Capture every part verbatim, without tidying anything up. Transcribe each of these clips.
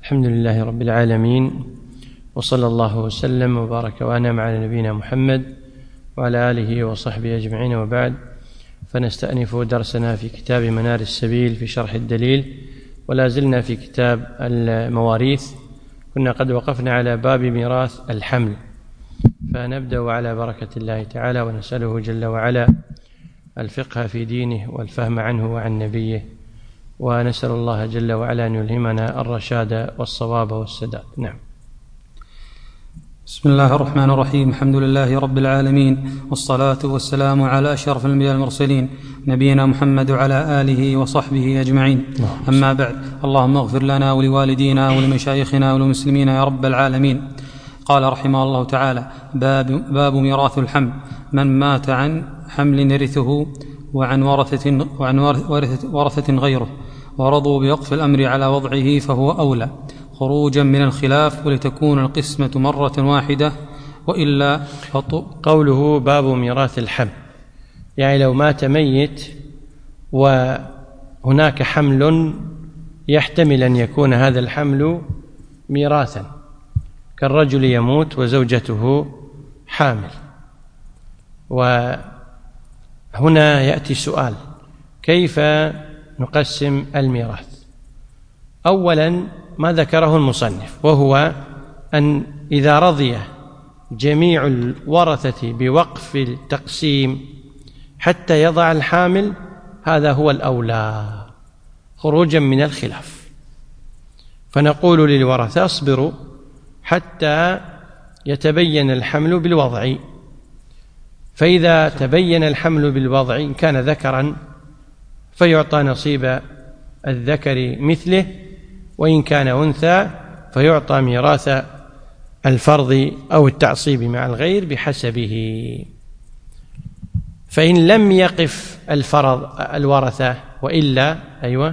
الحمد لله رب العالمين، وصلى الله وسلم وبارك وأنعم على نبينا محمد وعلى آله وصحبه أجمعين، وبعد، فنستأنف درسنا في كتاب منار السبيل في شرح الدليل، ولا زلنا في كتاب المواريث. كنا قد وقفنا على باب ميراث الحمل، فنبدأ على بركة الله تعالى، ونسأله جل وعلا الفقه في دينه والفهم عنه وعن نبيه، ونسأل الله جل وعلا أن يلهمنا الرشاد والصواب والسداد. نعم. بسم الله الرحمن الرحيم. الحمد لله رب العالمين، والصلاة والسلام على أشرف الأنبياء المرسلين نبينا محمد وعلى آله وصحبه أجمعين. أما بعد، اللهم اغفر لنا ولوالدينا ولمشايخنا وللمسلمين يا رب العالمين. قال رحمه الله تعالى: باب, باب ميراث الحمل. من مات عن حمل يرثه وعن ورثة, وعن ورثة, ورثة غيره ورضوا بوقف الأمر على وضعه فهو أولى، خروجا من الخلاف، ولتكون القسمة مرة واحدة، وإلا فطو. قوله باب ميراث الحمل، يعني لو مات ميت وهناك حمل يحتمل أن يكون هذا الحمل ميراثا، كالرجل يموت وزوجته حامل. وهنا يأتي سؤال: كيف نقسم الميراث؟ أولا ما ذكره المصنف، وهو أن إذا رضي جميع الورثة بوقف التقسيم حتى يضع الحامل، هذا هو الأولى خروجا من الخلاف. فنقول للورثة: اصبروا حتى يتبين الحمل بالوضع، فإذا تبين الحمل بالوضع إن كان ذكرا فيعطى نصيب الذكر مثله، وإن كان أنثى فيعطى ميراث الفرض أو التعصيب مع الغير بحسبه. فإن لم يقف الفرض الورثة وإلا أيوة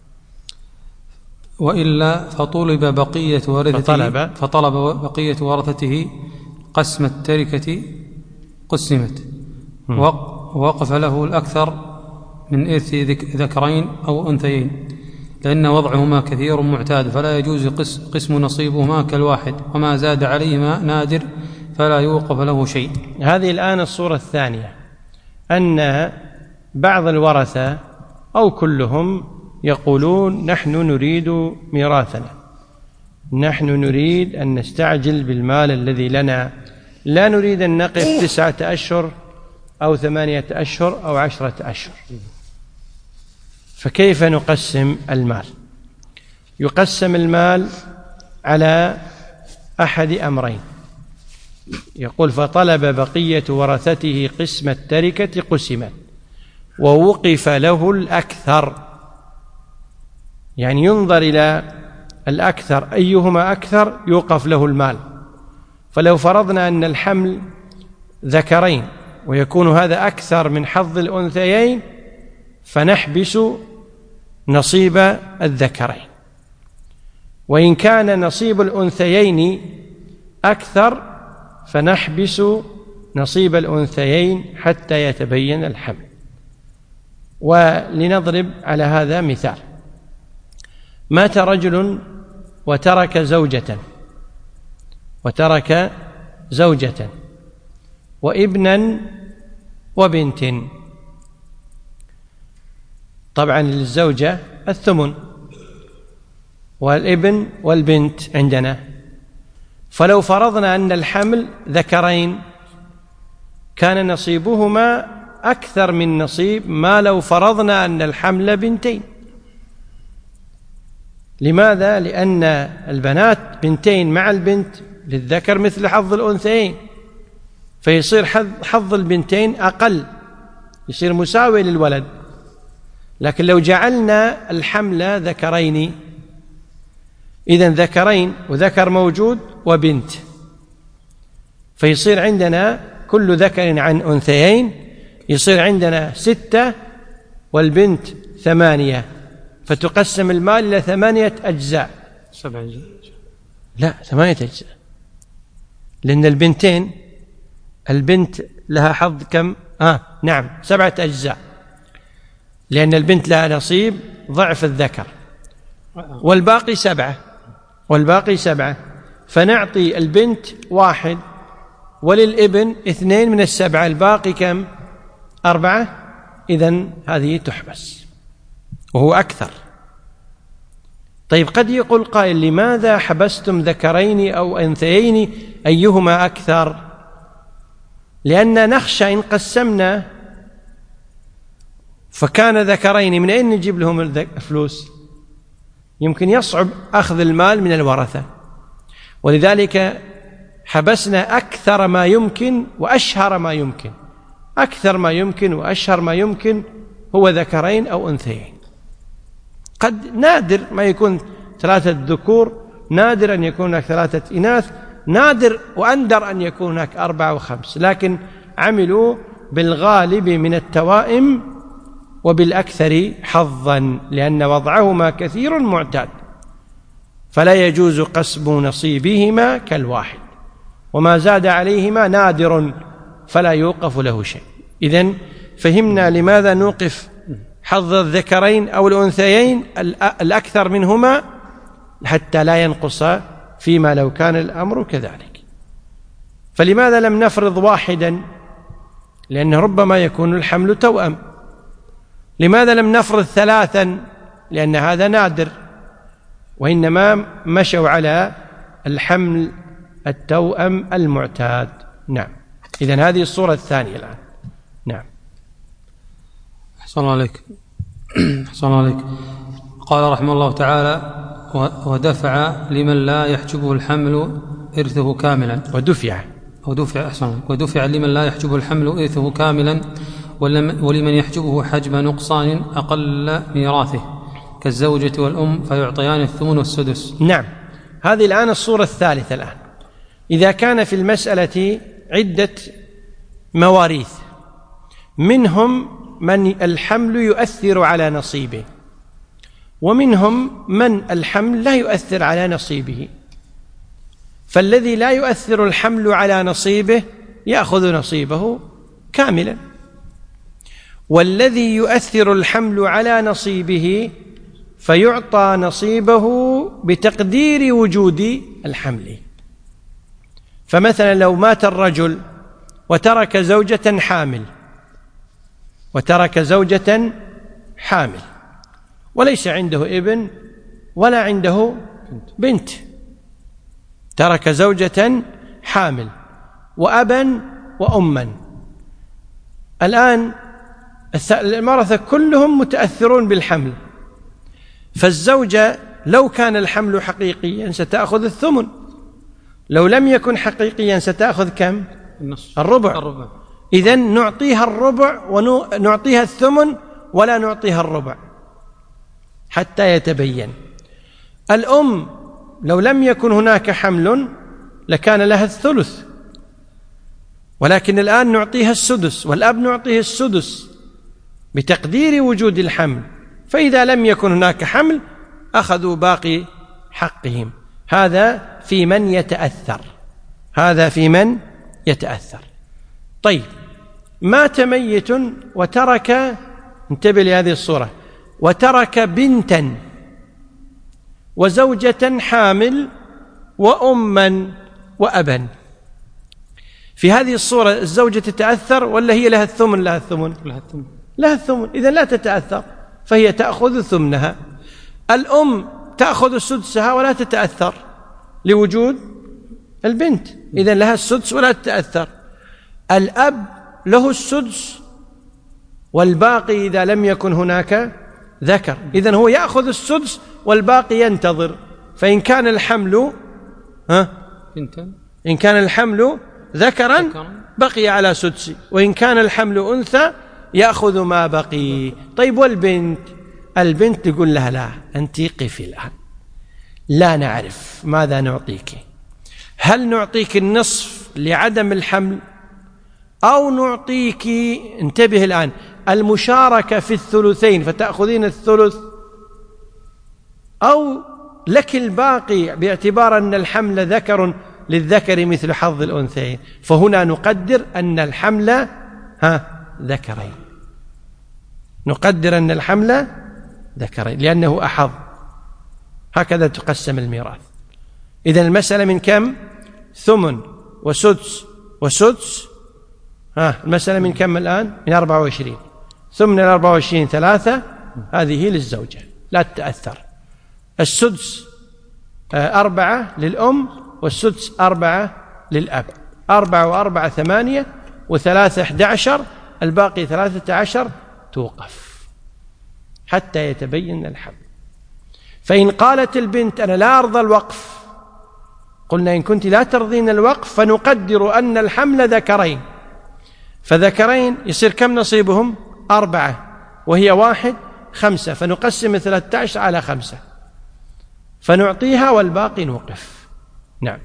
وإلا فطلب بقية ورثته فطلب, فطلب بقية ورثته قسم التركة قسمت، ووقف له الأكثر من إرث ذكرين أو أنثيين، لأن وضعهما كثير معتاد، فلا يجوز قسم نصيبهما كالواحد، وما زاد عليهما نادر فلا يوقف له شيء. هذه الآن الصورة الثانية، أن بعض الورثة أو كلهم يقولون: نحن نريد ميراثنا، نحن نريد أن نستعجل بالمال الذي لنا، لا نريد أن نقف تسعة أشهر أو ثمانية أشهر أو عشرة أشهر. فكيف نقسم المال؟ يقسم المال على أحد أمرين. يقول: فطلب بقية ورثته قسم التركة قسمت، ووقف له الأكثر، يعني ينظر إلى الأكثر أيهما أكثر يوقف له المال. فلو فرضنا أن الحمل ذكرين ويكون هذا أكثر من حظ الأنثيين، فنحبس نصيب الذكرين. وإن كان نصيب الأنثيين أكثر فنحبس نصيب الأنثيين حتى يتبين الحمل. ولنضرب على هذا مثال: مات رجل وترك زوجة وترك زوجة وابنا وبنت. طبعا للزوجة الثمن والابن والبنت عندنا. فلو فرضنا أن الحمل ذكرين كان نصيبهما أكثر من نصيب ما لو فرضنا أن الحمل بنتين. لماذا؟ لأن البنات بنتين مع البنت للذكر مثل حظ الأنثيين، فيصير حظ البنتين أقل، يصير مساوي للولد. لكن لو جعلنا الحمل ذكرين، إذن ذكرين وذكر موجود وبنت، فيصير عندنا كل ذكر عن أنثيين، يصير عندنا ستة والبنت ثمانية، فتقسم المال إلى ثمانية أجزاء. سبع أجزاء؟ لا، ثمانية أجزاء، لأن البنتين البنت لها حظ كم؟ آه نعم سبعة أجزاء، لأن البنت لها نصيب ضعف الذكر، والباقي سبعة. والباقي سبعة، فنعطي البنت واحد وللابن اثنين من السبعة، الباقي كم؟ أربعة. إذن هذه تحبس وهو أكثر. طيب قد يقول قائل لماذا حبستم ذكرين أو أنثيين أيهما أكثر؟ لأن نخشى إن قسمنا فكان ذكرين من أين نجيب لهم الفلوس؟ يمكن يصعب أخذ المال من الورثة، ولذلك حبسنا أكثر ما يمكن وأشهر ما يمكن. أكثر ما يمكن وأشهر ما يمكن هو ذكرين أو أنثيين. قد نادر ما يكون ثلاثة ذكور، نادر أن يكون هناك ثلاثة إناث، نادر وأندر أن يكون هناك أربعة وخمس، لكن عملوا بالغالب من التوائم وبالأكثر حظا، لأن وضعهما كثير معتاد، فلا يجوز قسم نصيبهما كالواحد، وما زاد عليهما نادر فلا يوقف له شيء. إذن فهمنا لماذا نوقف حظ الذكرين أو الأنثيين الأكثر منهما حتى لا ينقص فيما لو كان الأمر كذلك. فلماذا لم نفرض واحدا؟ لأن ربما يكون الحمل توأم. لماذا لم نفرض ثلاثا؟ لأن هذا نادر، وإنما مشوا على الحمل التوأم المعتاد. نعم. إذن هذه الصورة الثانية الآن. نعم. أحسن الله عليك. أحسن الله عليك. قال رحمه الله تعالى: ودفع لمن لا يحجبه الحمل إرثه كاملا. ودفع ودفع أحسن الله. ودفع لمن لا يحجبه الحمل إرثه كاملا، ولمن يحجبه حجب نقصان أقل ميراثه كالزوجة والأم فيعطيان الثمن والسدس. نعم. هذه الآن الصورة الثالثة. الآن إذا كان في المسألة عدة مواريث، منهم من الحمل يؤثر على نصيبه، ومنهم من الحمل لا يؤثر على نصيبه، فالذي لا يؤثر الحمل على نصيبه يأخذ نصيبه كاملا، والذي يؤثر الحمل على نصيبه فيعطى نصيبه بتقدير وجود الحمل. فمثلا لو مات الرجل وترك زوجة حامل وترك زوجة حامل وليس عنده ابن ولا عنده بنت، ترك زوجة حامل وأبا وأما، الآن المرثة كلهم متأثرون بالحمل، فالزوجة لو كان الحمل حقيقيا ستأخذ الثمن، لو لم يكن حقيقيا ستأخذ كم؟ النصف. الربع, الربع. إذن نعطيها الربع ونعطيها الثمن ولا نعطيها الربع حتى يتبين. الأم لو لم يكن هناك حمل لكان لها الثلث، ولكن الآن نعطيها السدس، والأب نعطيه السدس بتقدير وجود الحمل، فإذا لم يكن هناك حمل أخذوا باقي حقهم. هذا في من يتأثر، هذا في من يتأثر. طيب مات ميت وترك، انتبه لهذه الصورة، وترك بنتا وزوجة حامل وأما وأبا، في هذه الصورة الزوجة تتأثر ولا هي لها الثمن؟ لها الثمن. لها الثمن. لها الثمن، إذن لا تتأثر، فهي تأخذ ثمنها. الأم تأخذ سدسها ولا تتأثر لوجود البنت، إذن لها السدس ولا تتأثر. الأب له السدس والباقي إذا لم يكن هناك ذكر، إذن هو يأخذ السدس والباقي ينتظر. فإن كان الحمل ها إن كان الحمل ذكرا بقي على سدسه، وإن كان الحمل أنثى يأخذ ما بقي. طيب والبنت؟ البنت تقول لها لا، أنت قفي الآن، لا نعرف ماذا نعطيك، هل نعطيك النصف لعدم الحمل أو نعطيك، انتبه الآن، المشاركة في الثلثين فتأخذين الثلث، أو لك الباقي باعتبار أن الحمل ذكر للذكر مثل حظ الأنثيين. فهنا نقدر أن الحمل ها ذكرين، نقدر أن الحمل ذكرين لأنه أحظ. هكذا تقسم الميراث. إذن المسألة من كم؟ ثمن وسدس وسدس. ها المسألة من كم الآن؟ من أربعة وعشرين. ثمن الأربعة وعشرين ثلاثة، هذه للزوجة لا تتأثر. السدس أربعة للأم، والسدس أربعة للأب. أربعة وأربعة ثمانية، وثلاثة أحد عشر، الباقي ثلاثة عشر. توقف حتى يتبين الحمل. فإن قالت البنت أنا لا أرضى الوقف، قلنا إن كنت لا ترضين الوقف فنقدر أن الحمل ذكرين، فذكرين يصير كم نصيبهم؟ أربعة، وهي واحد خمسة، فنقسم ثلاثة عشر على خمسة فنعطيها والباقي نوقف. نعم.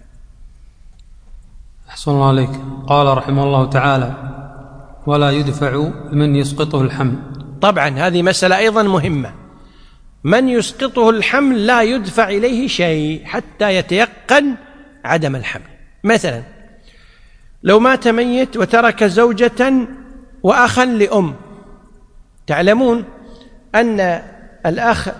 أحسن الله عليك. قال رحمه الله تعالى: ولا يدفع من يسقطه الحمل. طبعا هذه مسألة أيضا مهمة. من يسقطه الحمل لا يدفع إليه شيء حتى يتيقن عدم الحمل. مثلا لو مات ميت وترك زوجة وأخا لأم، تعلمون أن الأخ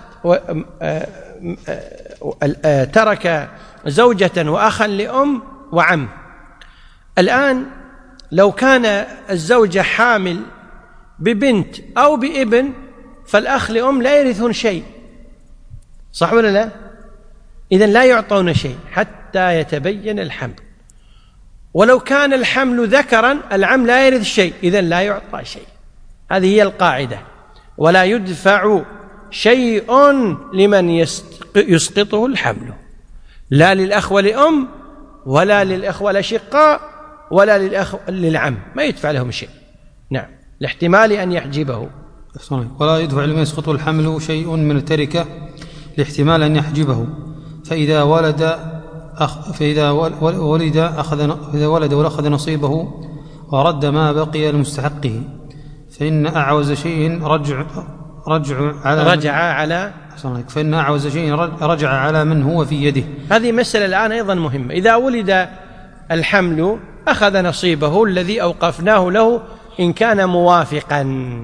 ترك زوجة وأخا لأم وعم. الآن لو كان الزوجة حامل ببنت أو بابن فالأخ لأم لا يرثون شيء، صح ولا لا؟ إذن لا يعطون شيء حتى يتبين الحمل. ولو كان الحمل ذكرا العم لا يرث شيء، إذن لا يعطى شيء. هذه هي القاعدة. ولا يدفع شيء لمن يسقطه الحمل، لا للأخوة لأم ولا للأخوة الأشقاء ولا للأخ للعم، ما يدفع لهم شيء. نعم، لاحتمال أن يحجبه. ولا يدفع لمن يسقطه الحمل شيء من التركة لاحتمال أن يحجبه، فإذا ولد أخ فإذا ولد أخذ فإذا ولد وأخذ نصيبه ورد ما بقي لمستحقه، فإن أعوز شيء رجع رجع على رجع على فإن أعوز شيء رجع على من هو في يده. هذه مسألة الآن أيضا مهمة. إذا ولد الحمل أخذ نصيبه الذي أوقفناه له إن كان موافقا،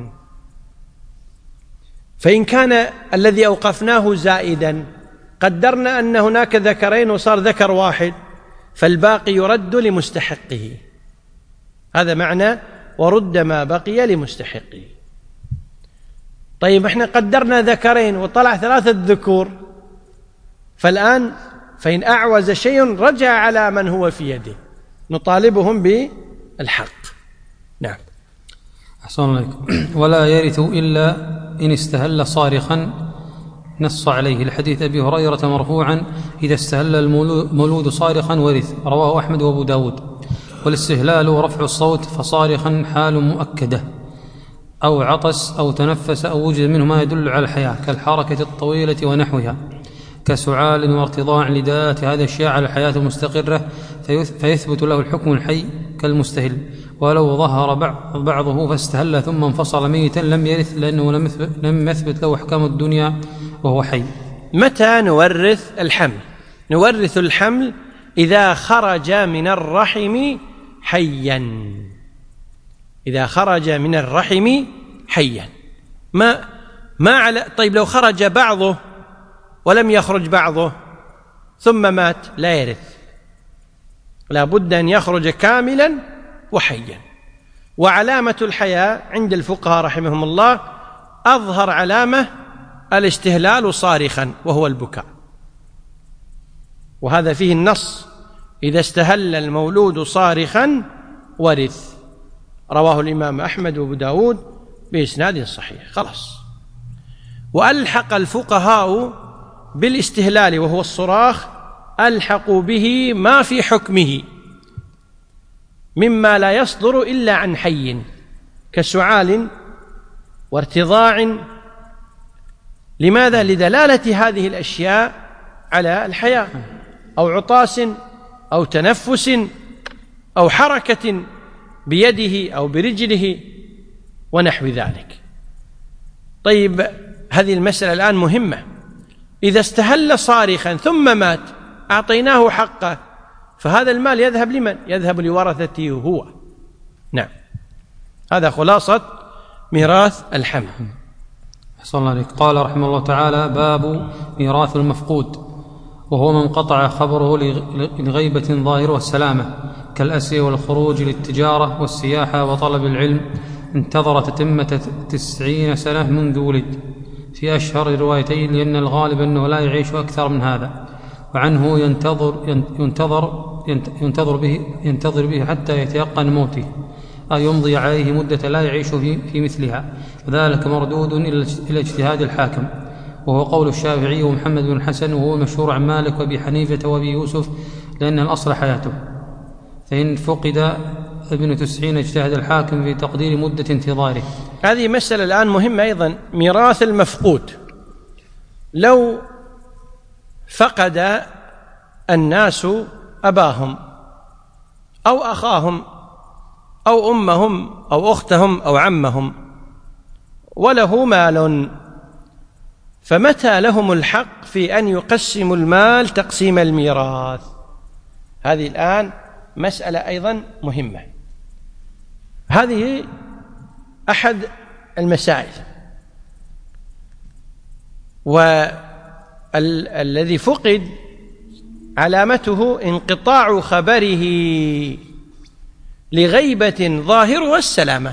فإن كان الذي أوقفناه زائدا، قدرنا أن هناك ذكرين وصار ذكر واحد، فالباقي يرد لمستحقه. هذا معنى ورد ما بقي لمستحقه. طيب احنا قدرنا ذكرين وطلع ثلاثة ذكور، فالآن فإن أعوز شيء رجع على من هو في يده، نطالبهم بالحق. نعم. أحسن الله. ولا يرث إلا إن استهل صارخا، نص عليه لحديث أبي هريرة مرفوعا: إذا استهل المولود صارخا ورث، رواه أحمد وأبو داود. والاستهلال رفع الصوت، فصارخا حال مؤكدة، أو عطس أو تنفس أو وجد منه ما يدل على الحياة كالحركة الطويلة ونحوها، كسعال وارتضاع لدلالة هذه الأشياء على الحياة المستقرة، فيثبت له الحكم الحي كالمستهل. ولو ظهر بعضه فاستهل ثم انفصل ميتا لم يرث، لأنه لم يثبت له أحكام الدنيا وهو حي. متى نورث الحمل؟ نورث الحمل إذا خرج من الرحم حيا، إذا خرج من الرحم حيا. ما ما على طيب لو خرج بعضه ولم يخرج بعضه ثم مات لا يرث، لا بد أن يخرج كاملا وحيا. وعلامة الحياة عند الفقهاء رحمهم الله أظهر علامة الاستهلال صارخا وهو البكاء، وهذا فيه النص: إذا استهل المولود صارخا ورث، رواه الإمام أحمد وأبو داود بإسناد صحيح. خلاص. وألحق الفقهاء بالاستهلال وهو الصراخ، ألحقوا به ما في حكمه مما لا يصدر إلا عن حي، كسعال وارتضاع. لماذا؟ لدلالة هذه الأشياء على الحياة، أو عطاس أو تنفس أو حركة بيده أو برجله ونحو ذلك. طيب هذه المسألة الآن مهمة. إذا استهل صارخا ثم مات أعطيناه حقه، فهذا المال يذهب لمن؟ يذهب لورثته هو. نعم، هذا خلاصة ميراث الحمل. أحسن الله عليك. قال رحمه الله تعالى: باب ميراث المفقود. وهو من قطع خبره لغيبة ظاهرها السلامة كالأسر والخروج للتجارة والسياحة وطلب العلم، انتظر تتمة تسعين سنة منذ ولد في أشهر الروايتين، لأن الغالب أنه لا يعيش أكثر من هذا، وعنه ينتظر, ينتظر, ينتظر, به, ينتظر به حتى يتيقن موته، أو يمضي عليه مدة لا يعيش في, في مثلها، وذلك مردود إلى اجتهاد الحاكم، وهو قول الشافعي ومحمد بن الحسن، وهو مشهور عن مالك وأبي حنيفة وأبي يوسف، لأن الأصل حياته. فإن فقد ابن تسعين اجتهد الحاكم في تقدير مدة انتظاره. هذه مسألة الآن مهمة أيضا، ميراث المفقود. لو فقد الناس أباهم أو أخاهم أو أمهم أو أختهم أو عمهم وله مال، فمتى لهم الحق في أن يقسموا المال تقسيم الميراث؟ هذه الآن مسألة أيضا مهمة. هذه أحد المسائل. والذي فقد علامته انقطاع خبره لغيبة ظاهرها السلامة.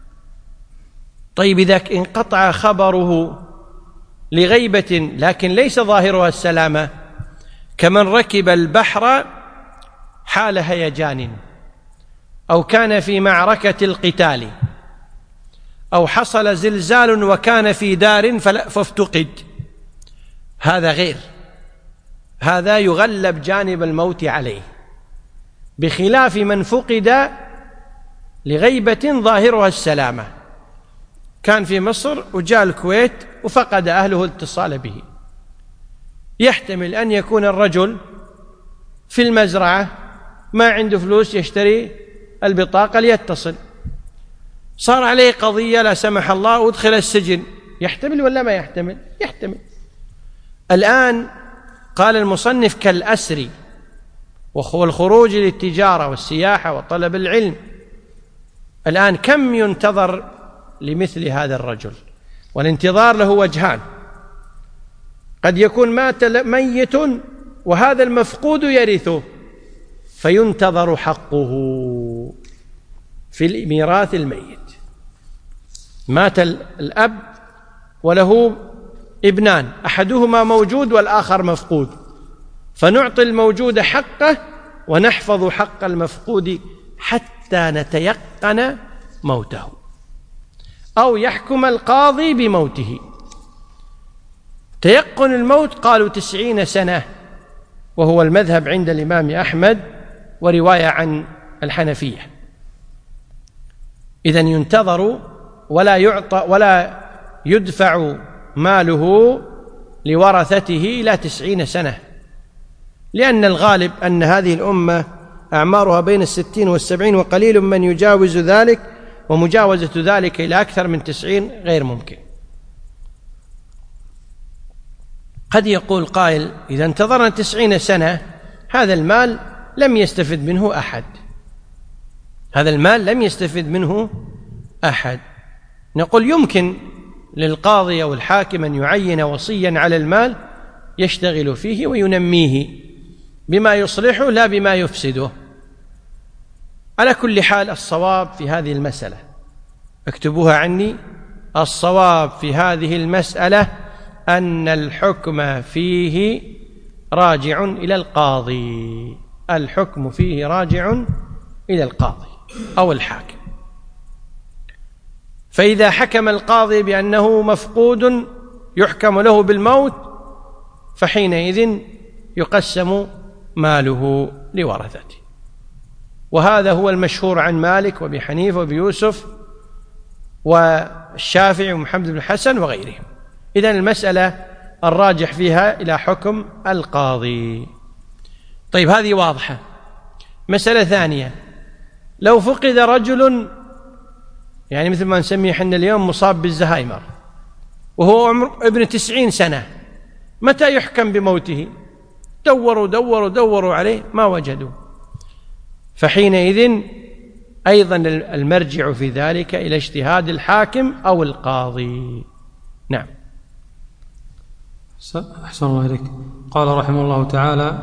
طيب إذا انقطع خبره لغيبة لكن ليس ظاهرها السلامة، كمن ركب البحر حال هيجان، أو كان في معركة القتال، أو حصل زلزال وكان في دار فافتقد، هذا غير، هذا يغلب جانب الموت عليه، بخلاف من فقد لغيبة ظاهرها السلامة، كان في مصر وجاء الكويت وفقد أهله الاتصال به. يحتمل أن يكون الرجل في المزرعة ما عنده فلوس يشتري البطاقة ليتصل، صار عليه قضية لا سمح الله وادخل السجن، يحتمل ولا ما يحتمل؟ يحتمل. الآن قال المصنف كالأسر والخروج للتجارة والسياحة وطلب العلم. الآن كم ينتظر لمثل هذا الرجل؟ والانتظار له وجهان، قد يكون مات ميت وهذا المفقود يرثه فينتظر حقه في ميراث الميت. مات الأب وله ابنان، أحدهما موجود والآخر مفقود، فنعطي الموجود حقه ونحفظ حق المفقود حتى نتيقن موته، أو يحكم القاضي بموته. تيقن الموت قالوا تسعين سنة، وهو المذهب عند الإمام أحمد ورواية عن الحنفية. إذن ينتظر ولا يعطى ولا يدفع ماله لورثته إلى تسعين سنة، لأن الغالب أن هذه الأمة أعمارها بين الستين والسبعين، وقليل من يجاوز ذلك، ومجاوزة ذلك إلى أكثر من تسعين غير ممكن. قد يقول قائل إذا انتظرنا تسعين سنة هذا المال لم يستفد منه أحد، هذا المال لم يستفد منه أحد. نقول يمكن للقاضي أو الحاكم أن يعين وصيا على المال يشتغل فيه وينميه بما يصلحه لا بما يفسده. على كل حال الصواب في هذه المسألة، اكتبوها عني، الصواب في هذه المسألة أن الحكم فيه راجع إلى القاضي، الحكم فيه راجع إلى القاضي أو الحاكم. فإذا حكم القاضي بأنه مفقود يحكم له بالموت، فحينئذ يقسم ماله لورثته. وهذا هو المشهور عن مالك وابي حنيفة وابي يوسف والشافعي ومحمد بن الحسن وغيرهم. إذن المسألة الراجح فيها إلى حكم القاضي. طيب هذه واضحة. مسألة ثانية، لو فقد رجل، يعني مثل ما نسميه حنا اليوم مصاب بالزهايمر، وهو عمر ابن تسعين سنة، متى يحكم بموته؟ دوروا دوروا دوروا عليه ما وجدوا، فحينئذ أيضا المرجع في ذلك إلى اجتهاد الحاكم أو القاضي. نعم. أحسن الله إليك. قال رحمه الله تعالى: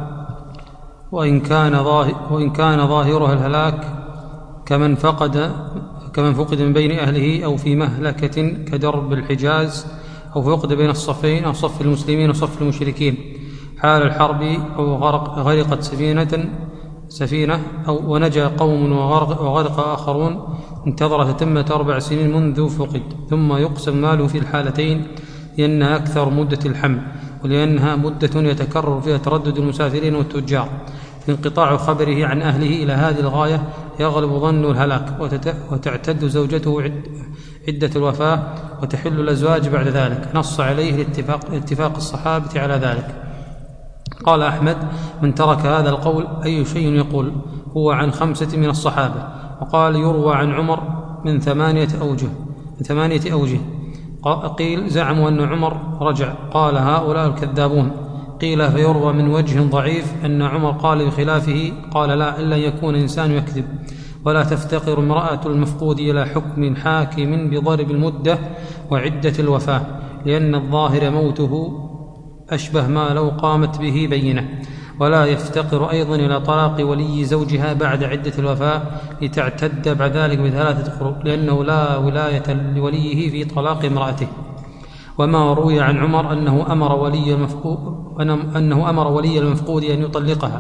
وإن كان ظاهر وإن كان ظاهرها الهلاك كمن فقد كمن فقد من بين أهله أو في مهلكة كدرب الحجاز، أو فقد بين الصفين أو صف المسلمين وصف المشركين حال الحرب، أو غرق غرقت سفينة سفينة أو ونجا قوم وغرق, وغرق آخرون، انتظر تتمة أربع سنين منذ فقد، ثم يقسم ماله في الحالتين لأنها أكثر مدة الحمل، ولأنها مدة يتكرر فيها تردد المسافرين والتجار. انقطاع خبره عن أهله إلى هذه الغاية يغلب ظن الهلاك، وتعتد زوجته عدة الوفاة، وتحل الأزواج بعد ذلك. نص عليه الاتفاق, اتفاق الصحابة على ذلك. قال أحمد: من ترك هذا القول أي شيء يقول؟ هو عن خمسة من الصحابة. وقال: يروى عن عمر من ثمانية أوجه من ثمانية أوجه قيل: زعموا أن عمر رجع، قال: هؤلاء الكذابون. قيل: فيروى من وجه ضعيف أن عمر قال بخلافه، قال: لا، إلا يكون إنسان يكذب. ولا تفتقر امرأة المفقود إلى حكم حاكم بضرب المدة وعدة الوفاة، لأن الظاهر موته أشبه ما لو قامت به بينة. ولا يفتقر أيضا إلى طلاق ولي زوجها بعد عدة الوفاة لتعتد بعد ذلك بثلاثة قروء، لأنه لا ولاية لوليه في طلاق امرأته. وما روي عن عمر أنه أمر ولي المفقود أنه أمر ولي المفقود أن يطلقها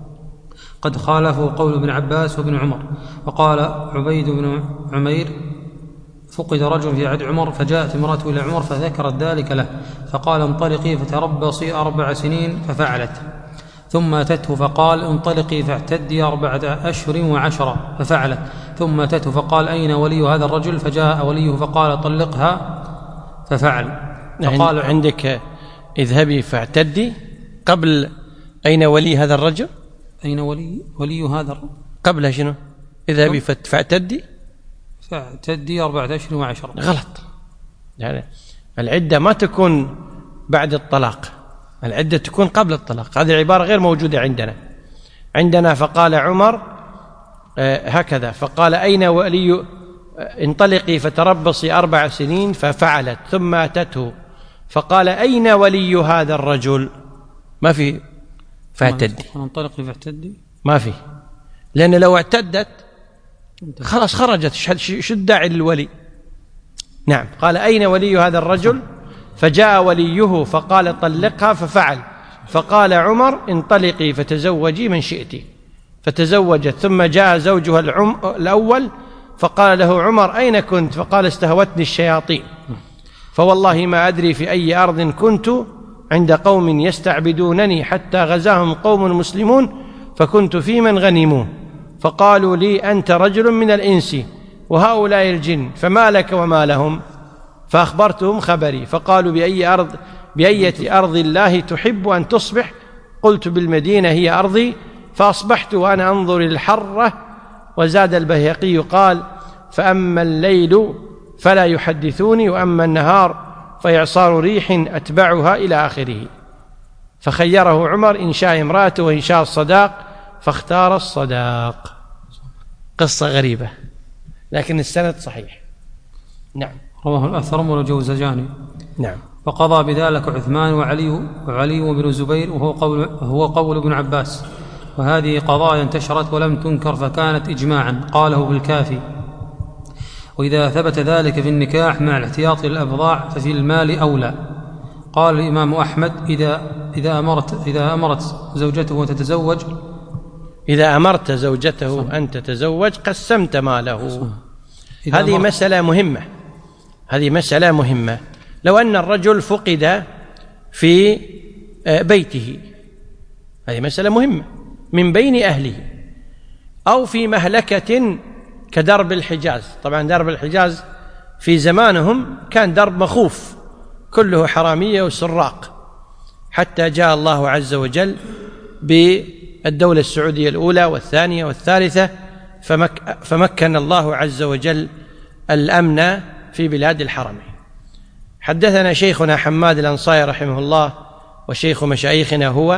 قد خالفه قول ابن عباس وابن عمر. وقال عبيد بن عمير: فقد رجل في عهد عمر، فجاءت امرأته إلى عمر فذكرت ذلك له، فقال: انطلقي فتربصي أربع سنين، ففعلت. ثم أتته فقال: انطلقي فاعتدي أربعة أشهر وعشرة، ففعلت. ثم أتته فقال: أين ولي هذا الرجل؟ فجاء وليه فقال: طلقها، ففعل. فقال: عندك اذهبي فاعتدي قبل أين ولي هذا الرجل؟ أين ولي ولي هذا الرجل قبل شنو؟ اذهبي فاعتدي فاعتدي أربعة أشهر وعشرة. غلط. يعني العدة ما تكون بعد الطلاق، العدة تكون قبل الطلاق. هذه العبارة غير موجودة عندنا. عندنا فقال عمر آه هكذا، فقال: أين ولي؟ انطلقي فتربصي أربع سنين، ففعلت. ثم أتته فقال: أين ولي هذا الرجل؟ ما في فاعتدي. انطلقي فاعتدي ما في، لأن لو اعتدت خلاص خرجت، شو الداعي للولي؟ نعم. قال: أين ولي هذا الرجل؟ فجاء وليه فقال: طلقها، ففعل. فقال عمر: انطلقي فتزوجي من شئت، فتزوجت. ثم جاء زوجها العم الأول فقال له عمر: أين كنت؟ فقال: استهوتني الشياطين، فوالله ما أدري في أي أرض كنت، عند قوم يستعبدونني حتى غزاهم قوم مسلمون، فكنت في من غنموه، فقالوا لي: أنت رجل من الإنس وهؤلاء الجن، فما لك وما لهم؟ فأخبرتهم خبري، فقالوا: بأي أرض بأية أرض الله تحب أن تصبح؟ قلت: بالمدينة هي أرضي، فأصبحت وأنا أنظر الحرة. وزاد البيهقي قال: فأما الليل فلا يحدثوني، وأما النهار فإعصار ريح أتبعها، إلى آخره. فخيره عمر إن شاء امرأته وإن شاء الصداق، فاختار الصداق. قصة غريبة لكن السند صحيح. نعم. رواه الأثرم والجوزجاني. نعم. وقضى بذلك عثمان وعلي وعلي بن الزبير، وهو قول, هو قول ابن عباس. وهذه قضايا انتشرت ولم تنكر، فكانت إجماعا، قاله بالكافي. وإذا ثبت ذلك في النكاح مع الاحتياط للأبضاع ففي المال أولى. قال الإمام أحمد: إذا إذا أمرت إذا أمرت زوجته تتزوج إذا أمرت زوجته صح. أن تتزوج قسمت ماله. هذه مسألة مهمة، هذه مسألة مهمة. لو أن الرجل فقد في بيته، هذه مسألة مهمة، من بين أهله، أو في مهلكة كدرب الحجاز. طبعا درب الحجاز في زمانهم كان درب مخوف، كله حرامية وسراق، حتى جاء الله عز وجل بالدولة السعودية الأولى والثانية والثالثة، فمك فمكن الله عز وجل الأمن في بلاد الحرمين. حدثنا شيخنا حماد الأنصاري رحمه الله وشيخ مشايخنا هو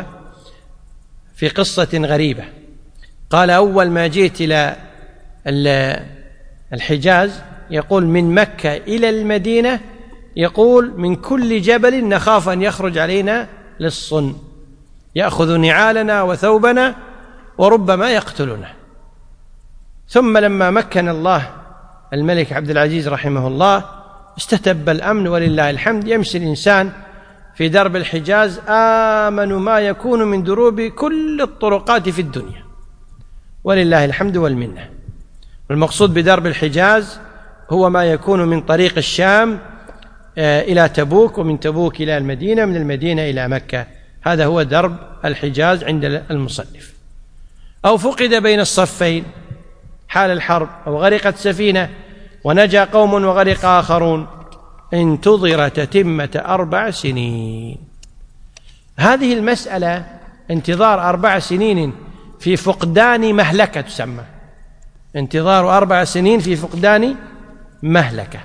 في قصة غريبة. قال: أول ما جئت إلى الحجاز، يقول من مكة إلى المدينة يقول من كل جبل نخاف أن يخرج علينا للصن، يأخذ نعالنا وثوبنا وربما يقتلنا. ثم لما مكن الله الملك عبد العزيز رحمه الله استتب الأمن ولله الحمد، يمشي الإنسان في درب الحجاز آمن ما يكون من دروب كل الطرقات في الدنيا ولله الحمد والمنة. والمقصود بدرب الحجاز هو ما يكون من طريق الشام إلى تبوك، ومن تبوك إلى المدينة، من المدينة إلى مكة، هذا هو درب الحجاز عند المصنف. أو فقد بين الصفين حال الحرب، أو غرقت سفينة ونجا قوم وغرق آخرون، انتظر تتمة أربع سنين. هذه المسألة انتظار أربع سنين في فقدان مهلكة تسمى، انتظار أربع سنين في فقدان مهلكة،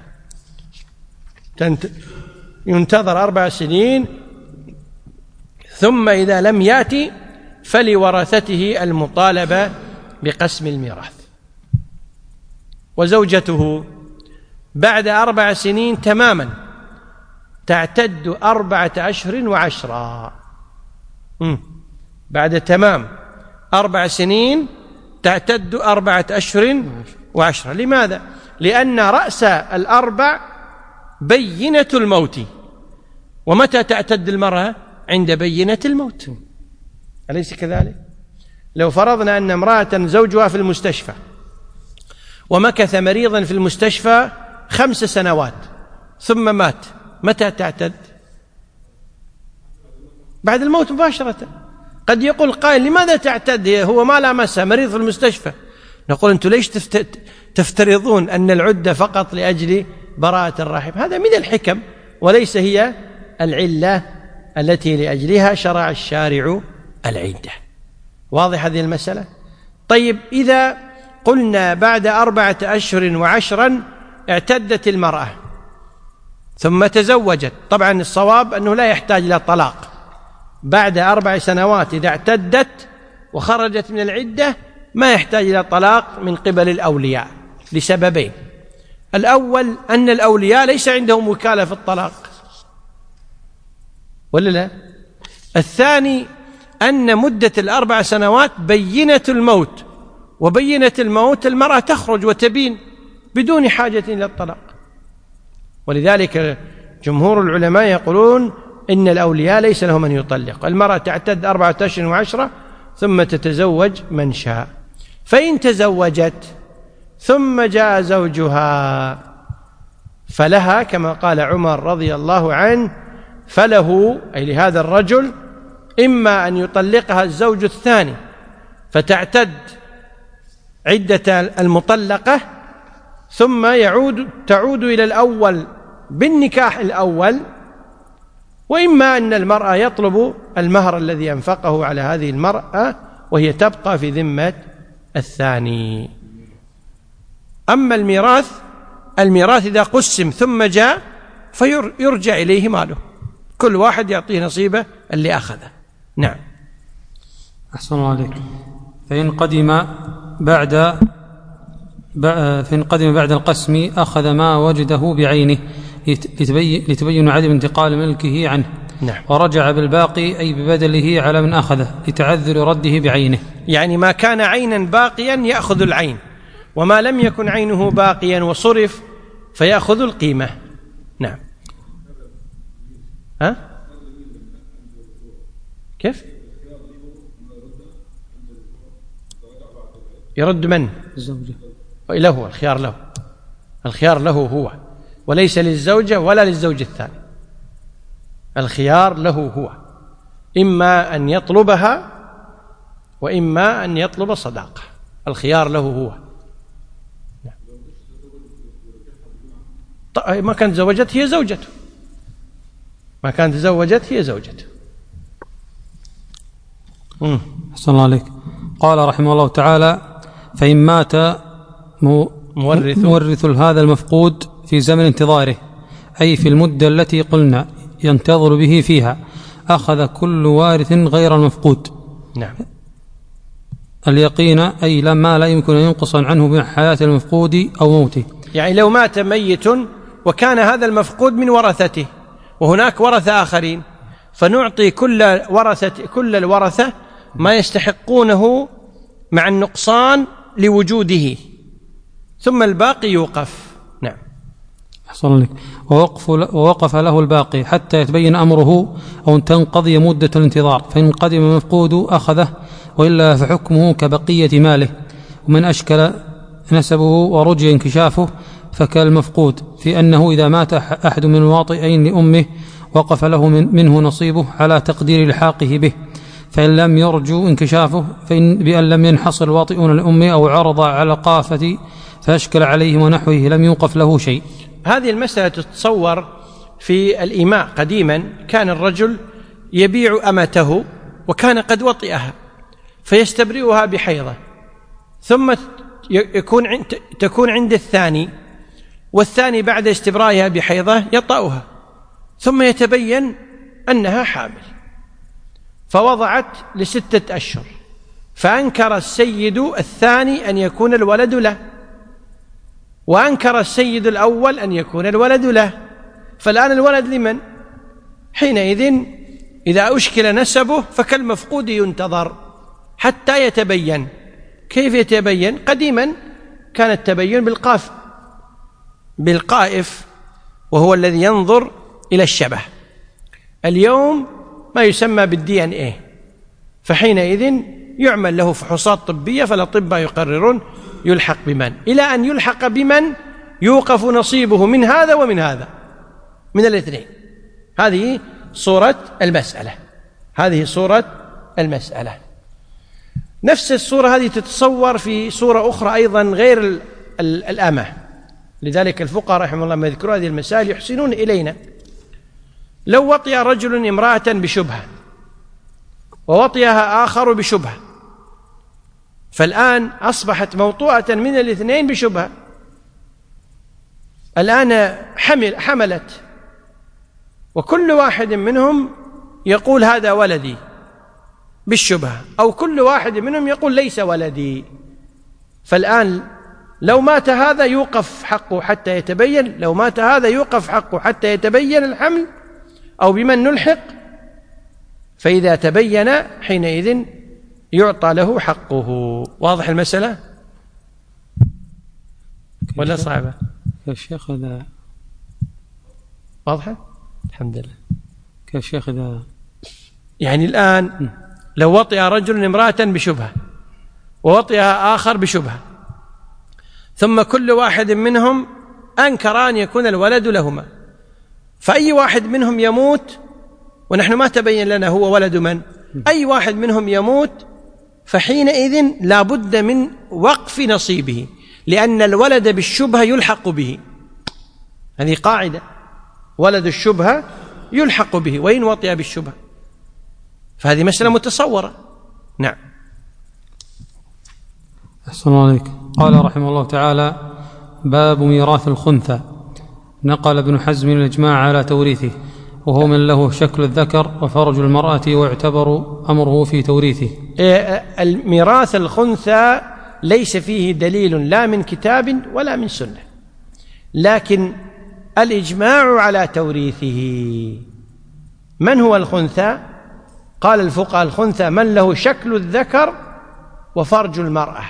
ينتظر أربع سنين، ثم إذا لم يأتي فلورثته المطالبة بقسم الميراث. وزوجته بعد أربع سنين تماما تعتد أربعة أشهر وعشرة، بعد تمام أربع سنين تعتد أربعة أشهر وعشرة. لماذا؟ لأن رأس الأربع بينة الموت، ومتى تعتد المرأة؟ عند بينة الموت، أليس كذلك؟ لو فرضنا أن امرأة زوجها في المستشفى ومكث مريضا في المستشفى خمس سنوات ثم مات، متى تعتد؟ بعد الموت مباشرة. قد يقول قائل لماذا تعتد؟ هو ما لامسها، مريض في المستشفى. نقول أنتم ليش تفترضون أن العدة فقط لأجل براءة الرحم؟ هذا من الحكم وليس هي العلة التي لأجلها شرع الشارع العدة. واضح هذه المسألة؟ طيب، إذا قلنا بعد أربعة أشهر وعشرا اعتدت المرأة ثم تزوجت، طبعا الصواب أنه لا يحتاج إلى طلاق. بعد أربع سنوات إذا اعتدت وخرجت من العدة ما يحتاج إلى طلاق من قبل الأولياء لسببين: الأول أن الأولياء ليس عندهم وكالة في الطلاق، ولا لا؟ الثاني أن مدة الأربع سنوات بينة الموت، وبينة الموت المرأة تخرج وتبين بدون حاجة إلى الطلاق. ولذلك جمهور العلماء يقولون إن الأولياء ليس لهم أن يطلق، المرأة تعتد أربعة أشهر وعشرة ثم تتزوج من شاء. فإن تزوجت ثم جاء زوجها فلها كما قال عمر رضي الله عنه، فله أي لهذا الرجل إما أن يطلقها الزوج الثاني فتعتد عدة المطلقة ثم يعود تعود إلى الأول بالنكاح الأول، وإما أن المرأة يطلب المهر الذي أنفقه على هذه المرأة وهي تبقى في ذمة الثاني. أما الميراث، الميراث إذا قسم ثم جاء فيرجع إليه ماله، كل واحد يعطيه نصيبه اللي أخذه. نعم. أحسن الله عليك. فإن قدم بعد فإن قدم بعد القسم أخذ ما وجده بعينه لتبين, لتبين عدم انتقال ملكه عنه. نعم. ورجع بالباقي أي ببدله على من أخذه لتعذر رده بعينه، يعني ما كان عينا باقيا يأخذ العين، وما لم يكن عينه باقيا وصرف فيأخذ القيمة. نعم. ها؟ كيف؟ يرد من؟ الزوجة. له الخيار، له الخيار له هو، وليس للزوجة ولا للزوج الثاني. الخيار له هو، إما أن يطلبها وإما أن يطلب صداقة، الخيار له هو. ما كانت تزوجت هي زوجته، ما كانت تزوجت هي زوجته. أحسن الله عليك. قال رحمه الله تعالى: فإن مات مورث, مورث هذا المفقود في زمن انتظاره، أي في المدة التي قلنا ينتظر به فيها، أخذ كل وارث غير المفقود. نعم. اليقين أي لما لا يمكن أن ينقص عنه بحياة المفقود أو موته. يعني لو مات ميت وكان هذا المفقود من ورثته وهناك ورثة آخرين، فنعطي كل ورثة كل الورثة ما يستحقونه مع النقصان لوجوده، ثم الباقي يوقف. نعم. أحسن لك. ووقف, ووقف له الباقي حتى يتبين أمره أو تنقضي مدة الانتظار، فإن قدم المفقود أخذه، وإلا فحكمه كبقية ماله. ومن أشكل نسبه ورجي انكشافه فكالمفقود في أنه إذا مات أحد من الواطئين لأمه وقف له من منه نصيبه على تقدير لحاقه به، فإن لم يرجو انكشافه فإن بأن لم ينحصر الواطئون لأمه أو عرض على قافة فأشكل عليه ونحوه لم يوقف له شيء. هذه المسألة تتصور في الإيماء. قديما كان الرجل يبيع أمته وكان قد وطئها فيستبرئها بحيضة، ثم يكون تكون عند الثاني، والثاني بعد استبرائها بحيضة يطأها، ثم يتبين أنها حامل، فوضعت لستة أشهر، فأنكر السيد الثاني أن يكون الولد له، وأنكر السيد الأول أن يكون الولد له، فالآن الولد لمن؟ حينئذ إذا أشكل نسبه فكالمفقود ينتظر حتى يتبين. كيف يتبين؟ قديما كان التبين بالقاف بالقائف، وهو الذي ينظر إلى الشبه. اليوم ما يسمى بالدي ان ايه، فحينئذ يعمل له فحوصات طبية، فالأطباء يقررون يلحق بمن، إلى أن يلحق بمن يوقف نصيبه من هذا ومن هذا، من الاثنين. هذه صورة المسألة هذه صورة المسألة نفس الصورة هذه تتصور في صورة أخرى أيضا غير الأمة. لذلك الفقهاء رحمه الله ما يذكروا هذه المسائل يحسنون إلينا. لو وطئ رجل امرأة بشبهة ووطئها آخر بشبهة، فالآن أصبحت موطوءة من الاثنين بشبهة، الآن حمل حملت، وكل واحد منهم يقول هذا ولدي بالشبهة، أو كل واحد منهم يقول ليس ولدي. فالآن لو مات هذا يوقف حقه حتى يتبين، لو مات هذا يوقف حقه حتى يتبين الحمل أو بمن نلحق، فإذا تبين حينئذ يعطى له حقه. واضح المسألة ولا صعبة يا شيخ؟ هذا واضحة الحمد لله. يا شيخ إذا يعني الآن لو وطئ رجل امرأة بشبهة ووطئها آخر بشبهة، ثم كل واحد منهم أنكر أن يكون الولد لهما، فأي واحد منهم يموت ونحن ما تبين لنا هو ولد من، أي واحد منهم يموت، فحينئذ لا بد من وقف نصيبه، لأن الولد بالشبهة يلحق به. هذه قاعدة، ولد الشبهة يلحق به وإن وطئ بالشبهة، فهذه مسألة متصورة. نعم. أحسن الله عليك. قال رحمه الله تعالى: باب ميراث الخنثى. نقل ابن حزم الإجماع على توريثه، وهو من له شكل الذكر وفرج المرأة، ويعتبر أمره في توريثه. الميراث الخنثى ليس فيه دليل لا من كتاب ولا من سنة، لكن الإجماع على توريثه. من هو الخنثى؟ قال الفقهاء: الخنثى من له شكل الذكر وفرج المرأة،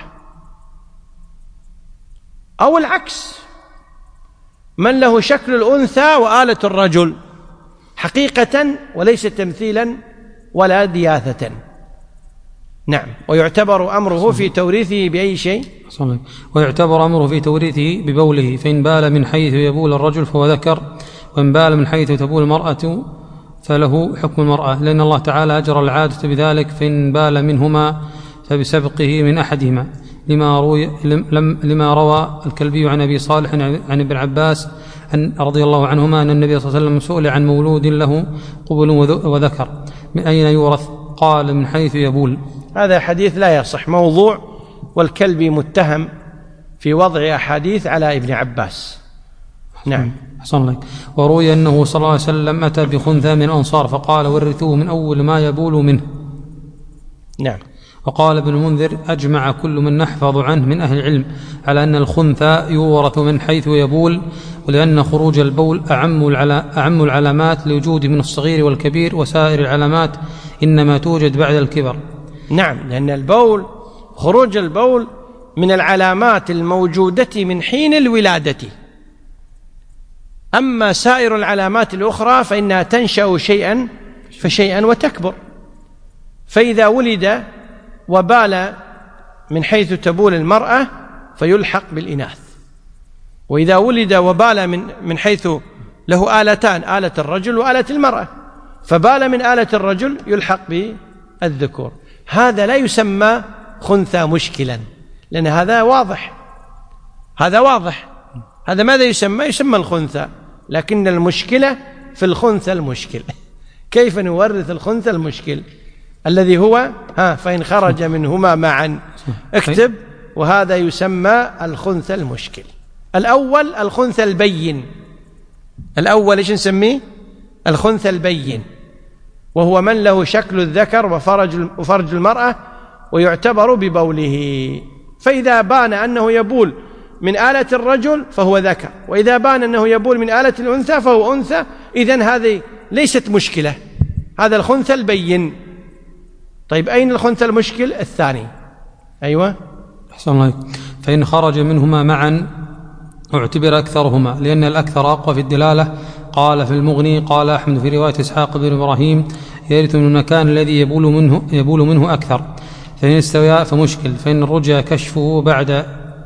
أو العكس، من له شكل الأنثى وآلة الرجل حقيقة وليس تمثيلا ولا دياثة. نعم. ويعتبر أمره في توريثه بأي شيء؟ ويعتبر أمره في توريثه ببوله، فإن بال من حيث يبول الرجل فهو ذكر، وإن بال من حيث تبول المرأة فله حكم المرأة، لأن الله تعالى أجرى العادة بذلك، فإن بال منهما فبسبقه من أحدهما، لما, روي لما روى الكلبي عن أبي صالح عن ابن عباس أن رضي الله عنهما أن النبي صلى الله عليه وسلم سئل عن مولود له قبل وذكر من أين يورث؟ قال: من حيث يبول. هذا حديث لا يصح، موضوع، والكلبي متهم في وضع أحاديث على ابن عباس. نعم. حسن لك. وروي أنه صلى الله عليه وسلم أتى بخنثى من الأنصار فقال: ورثوه من أول ما يبول منه. نعم. وقال ابن المنذر: أجمع كل من نحفظ عنه من أهل العلم على أن الخنثى يورث من حيث يبول، ولأن خروج البول أعم العلامات لوجود من الصغير والكبير، وسائر العلامات إنما توجد بعد الكبر. نعم، لأن البول خروج البول من العلامات الموجودة من حين الولادة، أما سائر العلامات الأخرى فإنها تنشأ شيئا فشيئا وتكبر. فإذا ولد وبال من حيث تبول المرأة فيلحق بالإناث، وإذا ولد وبال من من حيث له آلتان، آلة الرجل وآلة المرأة، فبال من آلة الرجل يلحق بالذكور. هذا لا يسمى خنثى مشكلا، لأن هذا واضح، هذا واضح، هذا ماذا يسمى؟ يسمى الخنثى. لكن المشكلة في الخنثى المشكل. كيف نورث الخنثى المشكل الذي هو ها فإن خرج منهما معا، اكتب، وهذا يسمى الخنثى المشكل. الأول الخنثى البين، الأول إيش نسميه؟ الخنثى البين، وهو من له شكل الذكر وفرج وفرج المرأة ويعتبر ببوله. فإذا بان أنه يبول من آلة الرجل فهو ذكر، وإذا بان أنه يبول من آلة الأنثى فهو أنثى. إذن هذه ليست مشكلة، هذا الخنثى البين. طيب أين الخنثى المشكل الثاني؟ أيوة، أحسن الله. فإن خرج منهما معا اعتبر أكثرهما، لأن الأكثر أقوى في الدلالة. قال في المغني: قال أحمد في رواية إسحاق بن إبراهيم: يرث من المكان الذي يبول منه, يبول منه أكثر. فإن استوى فمشكل، فإن رجع كشفه بعد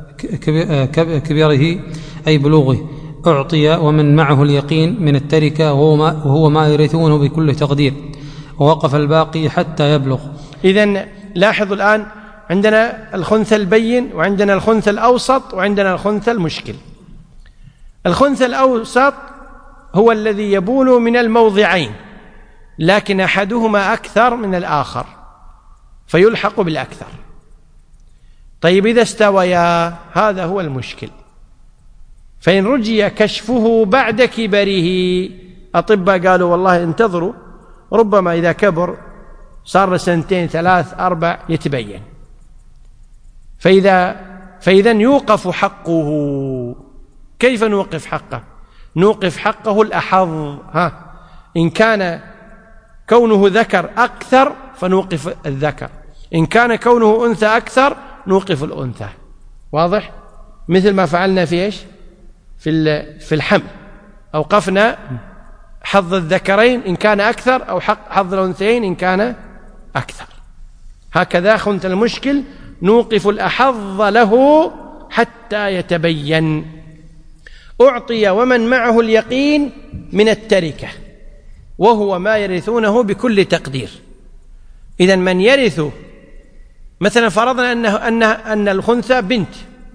كبره أي بلوغه أعطي ومن معه اليقين من التركة، وهو ما يرثونه بكل تقدير، ووقف الباقي حتى يبلغ. إذن لاحظوا الآن، عندنا الخنثى البين، وعندنا الخنثى الأوسط، وعندنا الخنثى المشكل. الخنثى الأوسط هو الذي يبول من الموضعين، لكن أحدهما أكثر من الآخر فيلحق بالأكثر. طيب إذا استويا هذا هو المشكل. فإن رجي كشفه بعد كبره، أطباء قالوا والله انتظروا، ربما إذا كبر صار سنتين ثلاث أربع يتبين. فإذا فإذا يوقف حقه. كيف نوقف حقه؟ نوقف حقه الأحظ. ها إن كان كونه ذكر أكثر فنوقف الذكر، إن كان كونه أنثى أكثر نوقف الأنثى. واضح؟ مثل ما فعلنا في إيش؟ في في الحمل، أوقفنا حظ الذكرين إن كان أكثر، أو حظ الأنثيين إن كان أكثر. هكذا خنثى المشكل نوقف الأحظ له حتى يتبين. أعطي ومن معه اليقين من التركة، وهو ما يرثونه بكل تقدير. إذن من يرث، مثلا فرضنا أنه أن أن الخنثى بنت،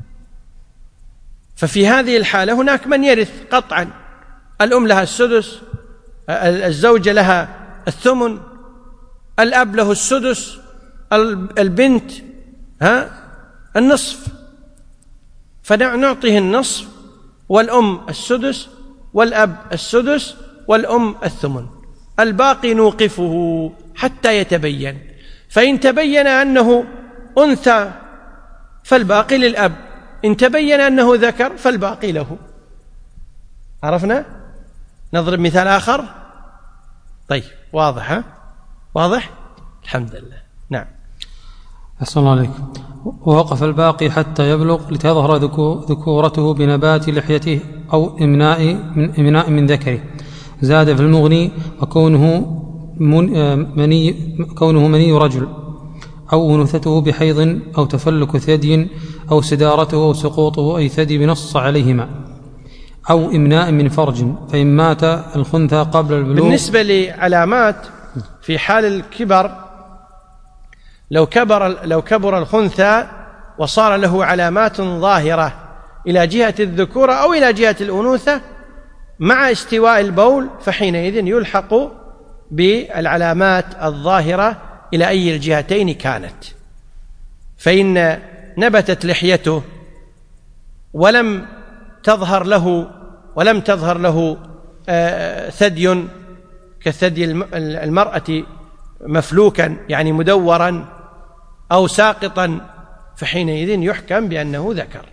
ففي هذه الحالة هناك من يرث قطعا. الأم لها السدس، الزوجة لها الثمن، الأب له السدس، البنت ها النصف، فنعطيه النصف، والأم السدس، والأب السدس، والأم الثمن. الباقي نوقفه حتى يتبين. فإن تبين أنه أنثى فالباقي للأب، إن تبين أنه ذكر فالباقي له. عرفنا؟ نضرب مثال آخر. طيب واضح؟ ها؟ واضح؟ الحمد لله. نعم. أحسن الله عليك. ووقف الباقي حتى يبلغ لتظهر ذكورته بنبات لحيته أو إمناء من, إمناء من ذكره. زاد في المغني: وكونه مني, كونه مني رجل، أو أنوثته بحيض، أو تفلك ثدي، أو سدارته، أو سقوطه أي ثدي بنص عليهما، أو إمناء من فرج، فإن مات الخنثى قبل البلوغ. بالنسبة لعلامات في حال الكبر، لو كبر لو كبر الخنثى وصار له علامات ظاهرة إلى جهة الذكورة أو إلى جهة الأنوثة مع استواء البول، فحينئذ يلحق بالعلامات الظاهرة إلى أي الجهتين كانت. فإن نبتت لحيته ولم تظهر له ولم تظهر له ثدي كثدي المرأة مفلوكا يعني مدورا، أو ساقطا فحينئذ يحكم بأنه ذكر.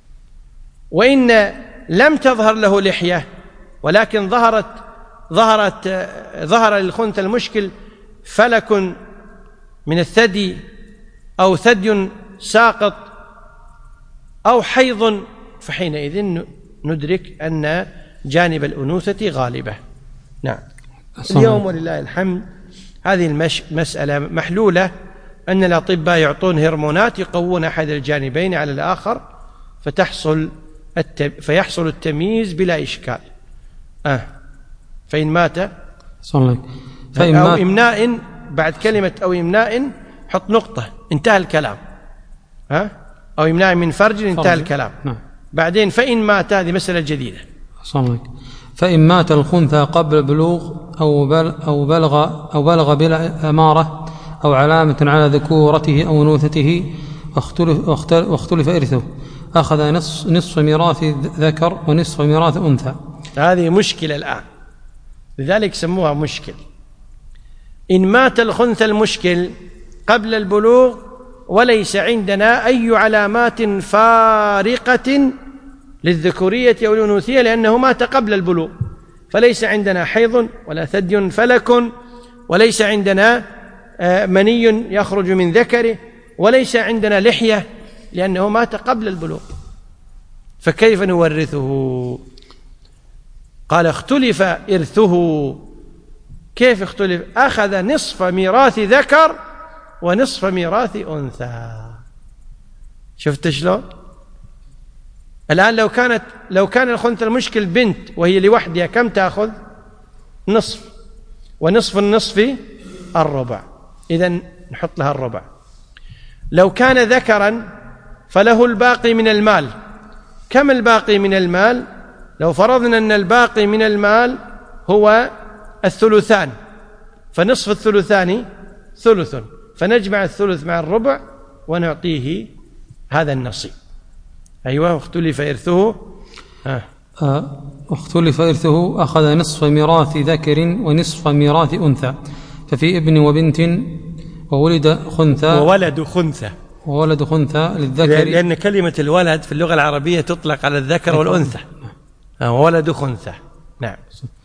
وإن لم تظهر له لحية ولكن ظهرت ظهرت ظهر للخنثى المشكل فلك من الثدي أو ثدي ساقط أو حيض فحينئذ ندرك أن جانب الأنوثة غالبة. نعم. اليوم ولله الحمد هذه المسألة محلولة، أن الأطباء يعطون هرمونات يقوون أحد الجانبين على الآخر فتحصل التب... فيحصل التمييز بلا إشكال. آه. فإن مات صلى فإن أو مات إمناء، بعد كلمة أو إمناء حط نقطة، انتهى الكلام. ها؟ أو إمناء من فرج انتهى الكلام. نعم. بعدين فإن مات، هذه مسألة جديدة. صلى فإن مات الخنثى قبل البلوغ أو بلغ أو بلغ أو بلغ بلا أمارة أو علامة على ذكورته أو أنوثته واختلف, واختلف إرثه، أخذ نصف, نصف ميراث ذكر ونصف ميراث أنثى. هذه مشكلة الآن، لذلك سموها مشكل. إن مات الخنثى المشكل قبل البلوغ وليس عندنا أي علامات فارقة للذكورية أو الأنوثية لأنه مات قبل البلوغ، فليس عندنا حيض ولا ثدي فلك، وليس عندنا مني يخرج من ذكره، وليس عندنا لحية لأنه مات قبل البلوغ، فكيف نورثه؟ قال اختلف إرثه. كيف اختلف؟ أخذ نصف ميراث ذكر ونصف ميراث أنثى. شفت شلون؟ الآن لو كانت لو كان الخنثى المشكل بنت وهي لوحدها كم تأخذ؟ نصف، ونصف النصف الربع، إذن نحط لها الربع. لو كان ذكرا فله الباقي من المال. كم الباقي من المال؟ لو فرضنا أن الباقي من المال هو الثلثان، فنصف الثلثان ثلث، فنجمع الثلث مع الربع ونعطيه هذا النصيب. أيوة. واختلف إرثه. آه. آه. واختلف إرثه، أخذ نصف ميراث ذكر ونصف ميراث أنثى، ففي ابن وبنت وولد خنثى وولد خنثى وولد خنثى للذكر، لأن كلمة الولد في اللغة العربية تطلق على الذكر والأنثى. آه. وولد خنثى. نعم.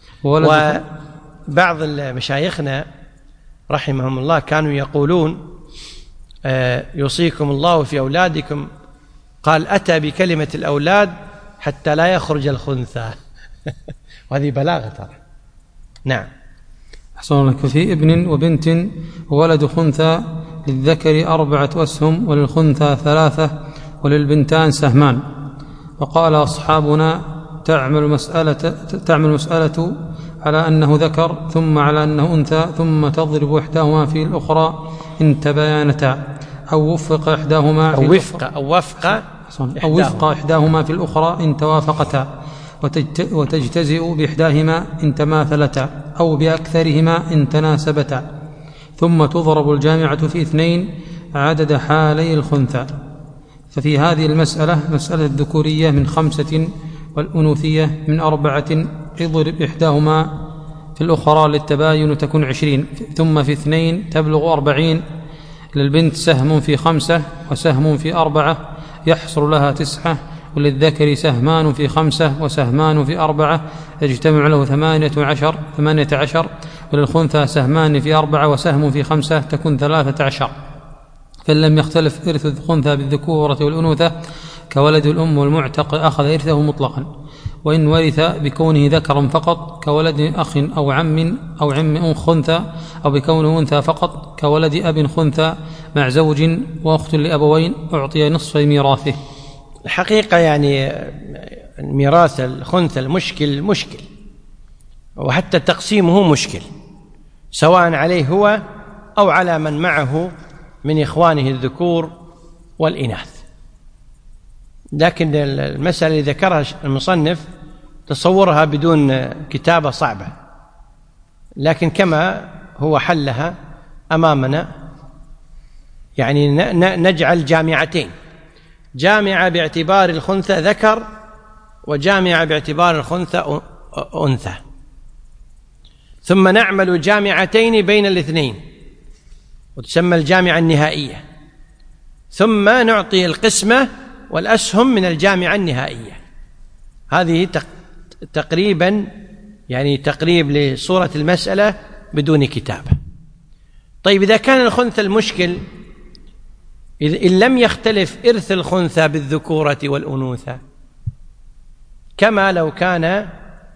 وبعض مشايخنا رحمهم الله كانوا يقولون آه يوصيكم الله في أولادكم، قال أتى بكلمة الأولاد حتى لا يخرج الخنثى. وهذه بلاغة ترى. نعم. أحسن لك. ففي ابن وبنت وولد خنثى للذكر أربعة أسهم وللخنثى ثلاثة وللبنتان سهمان. وقال أصحابنا تعمل مسألة تعمل مسألة على أنه ذكر ثم على أنه أنثى، ثم تضرب إحداهما في الأخرى إن تباينتا، أو وفق إحداهما أو وفق أو وفق أو وفق إحداهما في الأخرى إن توافقتا، وتجتزئ بإحداهما إن تماثلتا، أو بأكثرهما إن تناسبتا، ثم تضرب الجامعة في اثنين عدد حالي الخنثى. ففي هذه المسألة مسألة الذكورية من خمسة والأنوثية من أربعة، اضرب إحداهما في الأخرى للتباين تكون عشرين، ثم في اثنين تبلغ أربعين. للبنت سهم في خمسة وسهم في أربعة يحصل لها تسعة، وللذكر سهمان في خمسة وسهمان في أربعة يجتمع له ثمانية عشر ثمانية عشر، وللخنثى سهمان في أربعة وسهم في خمسة تكون ثلاثة عشر. فإن لم يختلف إرث الخنثى بالذكورة والأنوثة كولد الأم والمعتق أخذ إرثه مطلقا، وإن ورث بكونه ذكرا فقط كولد أخ أو عم أو عم خنثى، أو بكونه أنثى فقط كولد أب خنثى مع زوج وأخت لأبوين أعطي نصف ميراثه. الحقيقة يعني ميراث الخنثى المشكل مشكل، وحتى تقسيمه مشكل، سواء عليه هو أو على من معه من إخوانه الذكور والإناث. لكن المسألة اللي ذكرها المصنف تصورها بدون كتابة صعبة، لكن كما هو حلها أمامنا، يعني نجعل جامعتين، جامعة باعتبار الخنثى ذكر وجامعة باعتبار الخنثى أنثى، ثم نعمل جامعتين بين الاثنين وتسمى الجامعة النهائية. ثم نعطي القسمة والأسهم من الجامعة النهائية. هذه تقريبا يعني تقريب لصورة المسألة بدون كتابة. طيب إذا كان الخنثى المشكل إن لم يختلف إرث الخنثى بالذكورة والأنوثة، كما لو كان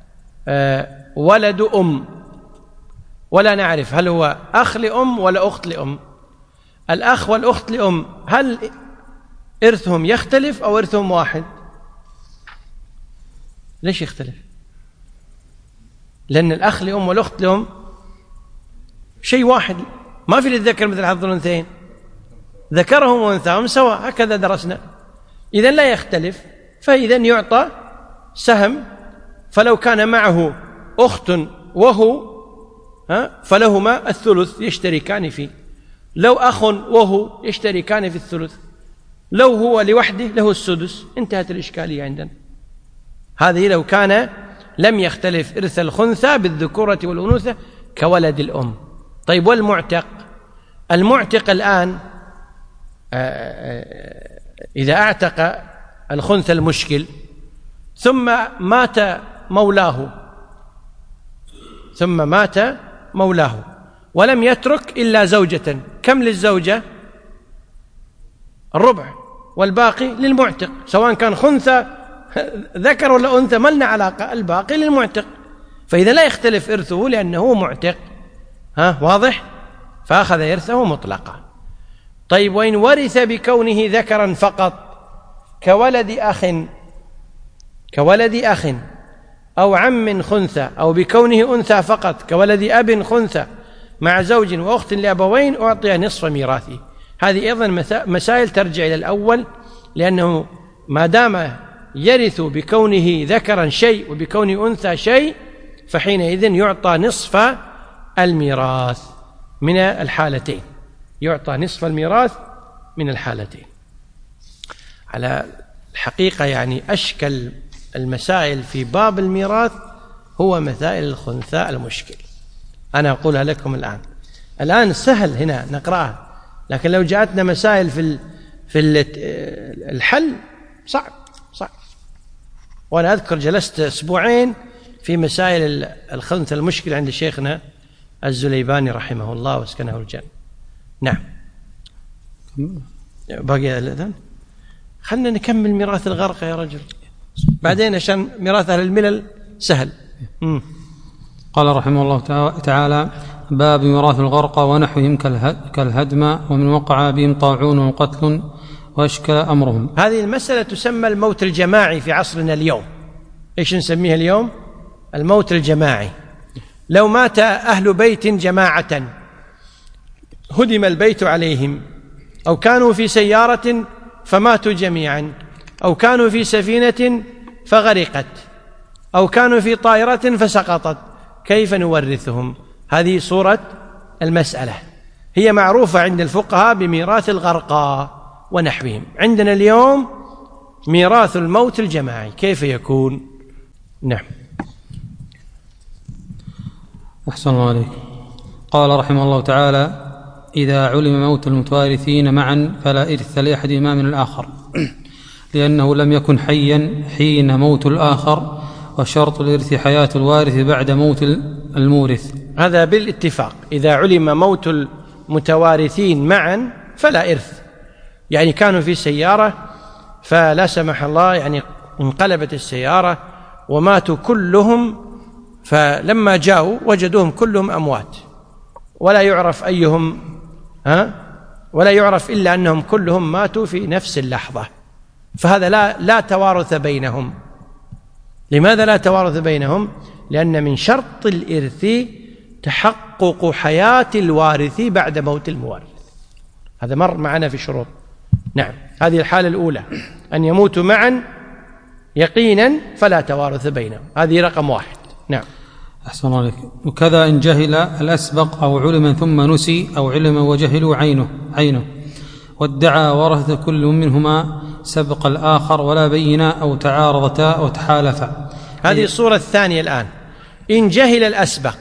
ولد أم ولا نعرف هل هو أخ لأم ولا أخت لأم، الأخ والأخت لأم هل إرثهم يختلف أو إرثهم واحد؟ ليش يختلف؟ لأن الأخ لأم والأخت لأم شيء واحد، ما في للذكر مثل حظ الأنثيين، ذكرهم وأنثاهم سواء، هكذا درسنا. إذن لا يختلف، فإذا يعطى سهم، فلو كان معه أخت وهو فلهما الثلث يشتركان فيه، لو أخ وهو يشتركان في الثلث، لو هو لوحده له السدس. انتهت الإشكالية عندنا. هذه لو كان لم يختلف إرث الخنثى بالذكورة والأنوثة كولد الأم. طيب والمعتق؟ المعتق الآن إذا أعتق الخنثى المشكل ثم مات مولاه ثم مات مولاه ولم يترك إلا زوجة، كم للزوجة؟ الربع، والباقي للمعتق، سواء كان خنثى ذكر ولا أنثى ما لنا علاقة، الباقي للمعتق. فإذا لا يختلف إرثه لأنه معتق، ها واضح؟ فأخذ إرثه مطلقا. طيب وإن ورث بكونه ذكرا فقط كولد أخ كولد أخ أو عم خنثى، أو بكونه أنثى فقط كولد أب خنثى مع زوج وأخت لأبوين، أعطي نصف ميراثه. هذه أيضا مسائل ترجع إلى الأول، لأنه ما دام يرث بكونه ذكرا شيء وبكونه أنثى شيء، فحينئذ يعطى نصف الميراث من الحالتين، يعطى نصف الميراث من الحالتين. على الحقيقة يعني أشكل المسائل في باب الميراث هو مسائل الخنثى المشكل. أنا أقولها لكم الآن الآن سهل هنا نقرأها، لكن لو جاءتنا مسائل في في الحل صعب صعب. وأنا أذكر جلست أسبوعين في مسائل الخنثى المشكل عند شيخنا الزليباني رحمه الله واسكنه الجنة. نعم، باقي الأذان، خلنا نكمل ميراث الغرقى يا رجل بعدين عشان ميراث أهل الملل سهل. مم. قال رحمه الله تعالى: باب ميراث الغرقى ونحوهم كالهدم ومن وقع بهم طاعون وقتل وأشكل أمرهم. هذه المسألة تسمى الموت الجماعي في عصرنا اليوم. إيش نسميها اليوم؟ الموت الجماعي. لو مات أهل بيت جماعة هدم البيت عليهم، أو كانوا في سيارة فماتوا جميعا، أو كانوا في سفينة فغرقت، أو كانوا في طائرة فسقطت، كيف نورثهم؟ هذه صورة المسألة. هي معروفة عند الفقهاء بميراث الغرقى ونحوهم. عندنا اليوم ميراث الموت الجماعي، كيف يكون؟ نعم. أحسن الله عليك. قال رحمه الله تعالى: إذا علم موت المتوارثين معا فلا إرث لأحدهما من الآخر، لأنه لم يكن حيا حين موت الآخر، وشرط الإرث حياة الوارث بعد موت المورث. هذا بالاتفاق. إذا علم موت المتوارثين معا فلا إرث، يعني كانوا في سيارة فلا سمح الله يعني انقلبت السيارة وماتوا كلهم، فلما جاءوا وجدوهم كلهم أموات، ولا يعرف أيهم ها ولا يعرف إلا أنهم كلهم ماتوا في نفس اللحظة، فهذا لا لا توارث بينهم. لماذا لا توارث بينهم؟ لأن من شرط الإرث تحقق حياة الوارث بعد موت المورث. هذا مر معنا في شروط. نعم، هذه الحالة الأولى، أن يموتوا معا يقينا فلا توارث بينهم، هذه رقم واحد. نعم. أحسن الله عليك. وكذا إن جهل الأسبق أو علم ثم نسي، أو علم وجهلوا عينه عينه وادعى ورث كل منهما سبق الآخر ولا بينا أو تعارضتا أو تحالفا. هذه الصورة الثانية الآن. إن جهل الأسبق،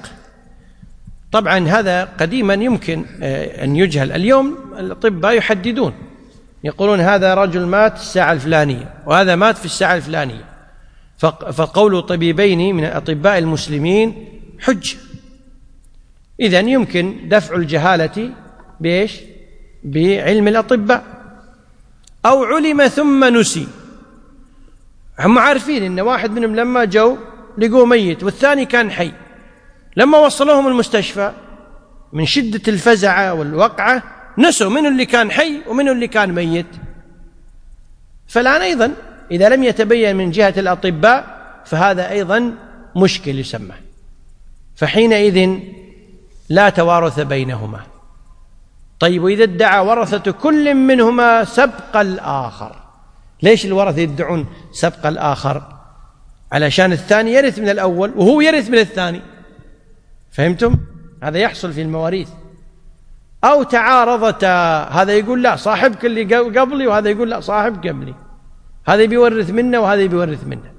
طبعا هذا قديما يمكن أن يجهل، اليوم الأطباء يحددون يقولون هذا رجل مات الساعة الفلانية وهذا مات في الساعة الفلانية، فقول طبيبين من أطباء المسلمين حجة. إذن يمكن دفع الجهالة بإيش؟ بعلم الأطباء. أو علم ثم نسي، هم عارفين إن واحد منهم لما جو لقوه ميت والثاني كان حي، لما وصلوهم المستشفى من شدة الفزع والوقعة نسوا منه اللي كان حي ومنه اللي كان ميت. فالآن أيضا إذا لم يتبين من جهة الأطباء فهذا أيضا مشكل يسمى، فحينئذ لا توارث بينهما. طيب وإذا ادعى ورثة كل منهما سبق الآخر، ليش الورثة يدعون سبق الآخر؟ علشان الثاني يرث من الأول وهو يرث من الثاني، فهمتم؟ هذا يحصل في المواريث. أو تعارضتا، هذا يقول لا صاحبك اللي قبلي وهذا يقول لا صاحب قبلي، هذا بيورث منه وهذا بيورث منه.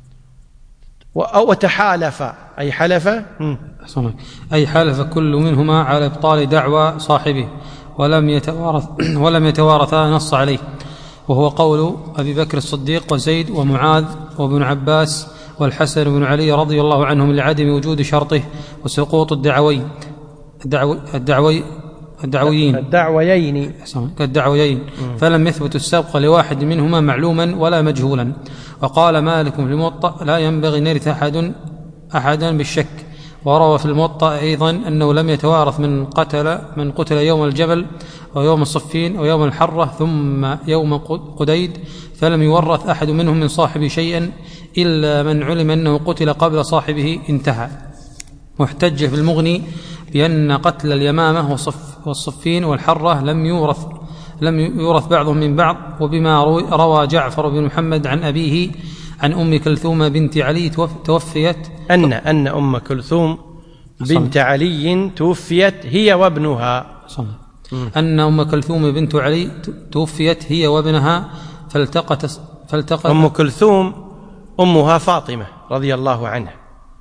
أو تحالف، أي حلف أي حلف كل منهما على إبطال دعوى صاحبه ولم يتوارث ولم يتوارثا نص عليه، وهو قول أبي بكر الصديق وزيد ومعاذ وابن عباس والحسن بن علي رضي الله عنهم لعدم وجود شرطه وسقوط الدعوي الدعوي الدعوي الدعويين الدعويين كالدعويين فلم يثبت السبق لواحد منهما معلوما ولا مجهولا. وقال مالك في الموطأ لا ينبغي أن يرث أحد أحدا بالشك. وروى في الموطأ أيضا أنه لم يتوارث من قتل من قتل يوم الجبل ويوم الصفين ويوم الحرة ثم يوم قديد فلم يورث أحد منهم من صاحبه شيئا إلا من علم أنه قتل قبل صاحبه انتهى. واحتج في المغني بأن قتل اليمامة والصفين والحرة لم يورث لم يورث بعضهم من بعض، وبما روى جعفر بن محمد عن أبيه عن أم كلثوم بنت علي توفيت أن أن أم كلثوم بنت علي توفيت هي وابنها أن أم كلثوم بنت علي توفيت هي وابنها فالتقت فالتقت أم كلثوم أمها فاطمة رضي الله عنها،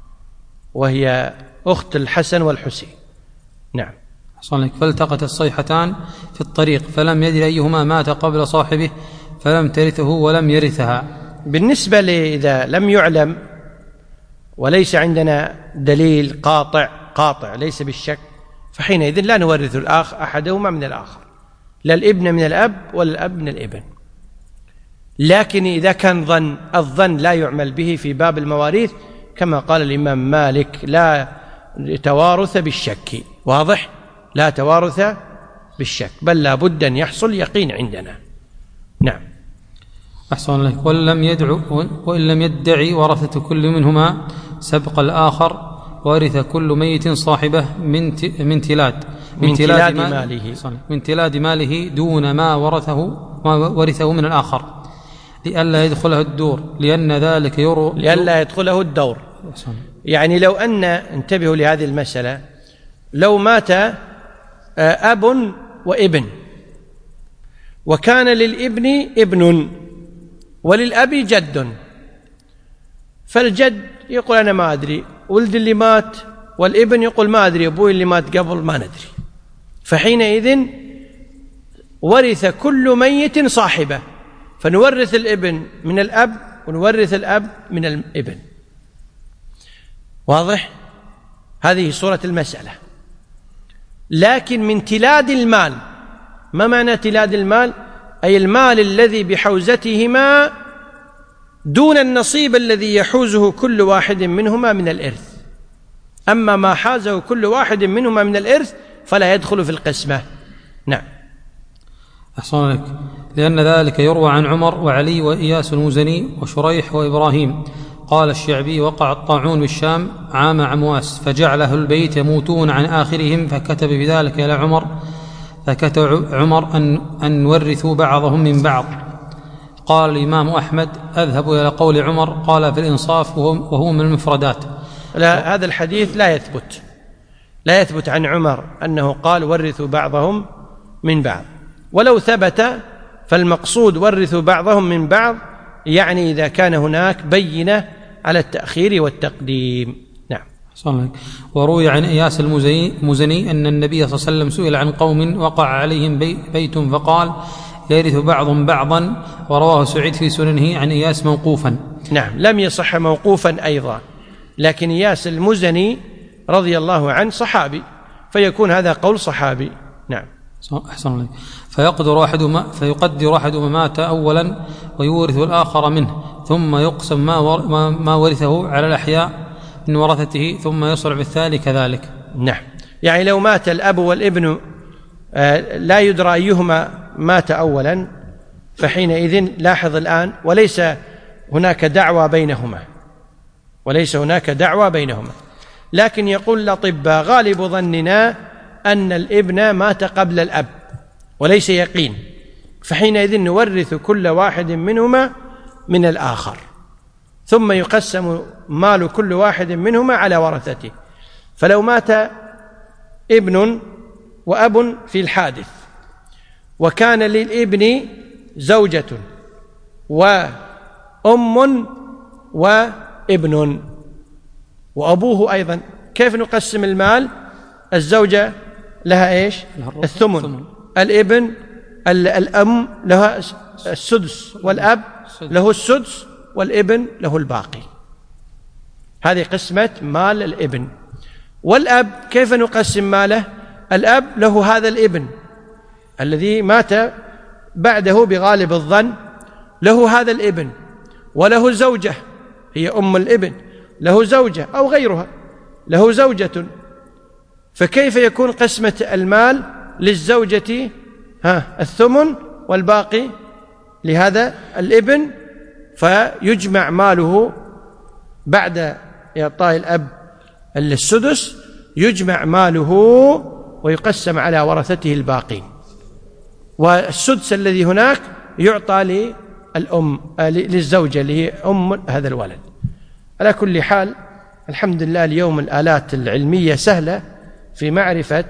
وهي أخت الحسن والحسين. نعم. فالتقت الصيحتان في الطريق فلم يدري أيهما مات قبل صاحبه فلم ترثه ولم يرثها. بالنسبة إذا لم يعلم وليس عندنا دليل قاطع قاطع ليس بالشك، فحينئذ لا نورث الآخ أحدهما من الآخر، لا الابن من الأب ولا الأب من الابن. لكن إذا كان ظن، الظن لا يعمل به في باب المواريث، كما قال الإمام مالك لا توارث بالشك. واضح؟ لا توارث بالشك، بل لا بد أن يحصل يقين عندنا. نعم. أحسن لك. وإن لم يدعو وإن لم يدعي ورثة كل منهما سبق الآخر ورث كل ميت صاحبه من من تلاد من تلاد ماله من تلاد ماله دون ما ورثه ما ورثه من الآخر لئلا يدخله الدور، لأن ذلك يرو لئلا يدخله الدور. يعني لو أن، انتبهوا لهذه المسألة، لو مات أب وابن وكان للابن ابن وللأب جد، فالجد يقول أنا ما أدري، ولد اللي مات، والابن يقول ما أدري، أبوي اللي مات قبل ما ندري، فحينئذ ورث كل ميت صاحبه، فنورث الابن من الأب ونورث الأب من الابن. واضح؟ هذه صورة المسألة. لكن من تلاد المال، ما معنى تلاد المال؟ أي المال الذي بحوزتهما دون النصيب الذي يحوزه كل واحد منهما من الإرث. أما ما حازه كل واحد منهما من الإرث فلا يدخل في القسمة. نعم. أحسن لك. لأن ذلك يروى عن عمر وعلي وإياس المزني وشريح وإبراهيم. قال الشعبي وقع الطاعون بالشام عام عمواس فجعل أهل البيت يموتون عن آخرهم، فكتب بذلك إلى عمر فكتب عمر أن, أن ورثوا بعضهم من بعض. قال الإمام أحمد أذهب إلى قول عمر قال في الإنصاف وهو من المفردات. لا، هذا الحديث لا يثبت لا يثبت عن عمر أنه قال ورثوا بعضهم من بعض، ولو ثبت فالمقصود ورثوا بعضهم من بعض، يعني إذا كان هناك بينة على التأخير والتقديم. نعم. وروي عن إياس المزني أن النبي صلى الله عليه وسلم سئل عن قوم وقع عليهم بيت فقال يرث بعض بعضا، ورواه سعيد في سننه عن إياس موقوفا. نعم، لم يصح موقوفا أيضا، لكن إياس المزني رضي الله عنه صحابي، فيكون هذا قول صحابي. نعم. أحسن الله. فيقدر أحدهما فيقدر أحدهما مات أولا ويورث الآخر منه، ثم يقسم ما ما ورثه على الأحياء من ورثته، ثم يصرع بالثاني كذلك. نعم، يعني لو مات الأب والابن لا يدرى أيهما مات أولا، فحينئذ لاحظ الآن وليس هناك دعوى بينهما وليس هناك دعوى بينهما لكن يقول الأطباء غالب ظننا أن الابن مات قبل الأب وليس يقين، فحينئذ نورث كل واحد منهما من الآخر، ثم يقسم مال كل واحد منهما على ورثته. فلو مات ابن وأب في الحادث، وكان للابن زوجة وأم وابن وأبوه أيضا، كيف نقسم المال؟ الزوجة لها إيش؟ الثمن، الابن الأم لها السدس، والأب له السدس، والابن له الباقي. هذه قسمة مال الابن. والأب كيف نقسم ماله؟ الأب له هذا الابن الذي مات بعده بغالب الظن، له هذا الابن، وله زوجة هي أم الابن، له زوجة أو غيرها له زوجة، فكيف يكون قسمة المال؟ للزوجة ها الثمن والباقي لهذا الابن، فيجمع ماله بعد إعطاء الأب السدس، يجمع ماله ويقسم على ورثته الباقين، والسدس الذي هناك يعطى للأم للزوجة اللي هي أم هذا الولد. على كل حال الحمد لله اليوم الآلات العلمية سهلة في معرفة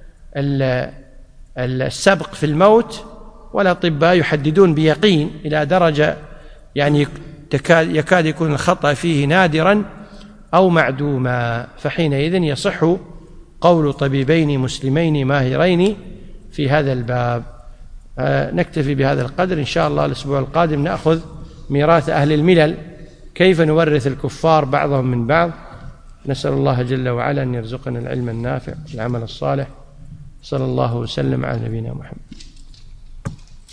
السبق في الموت، والأطباء يحددون بيقين إلى درجة يعني يكاد يكون الخطأ فيه نادرا أو معدوما، فحينئذ يصح قول طبيبين مسلمين ماهرين في هذا الباب. آه نكتفي بهذا القدر، إن شاء الله الأسبوع القادم نأخذ ميراث أهل الملل، كيف نورث الكفار بعضهم من بعض. نسأل الله جل وعلا أن يرزقنا العلم النافع والعمل الصالح. صلى الله وسلم على نبينا محمد.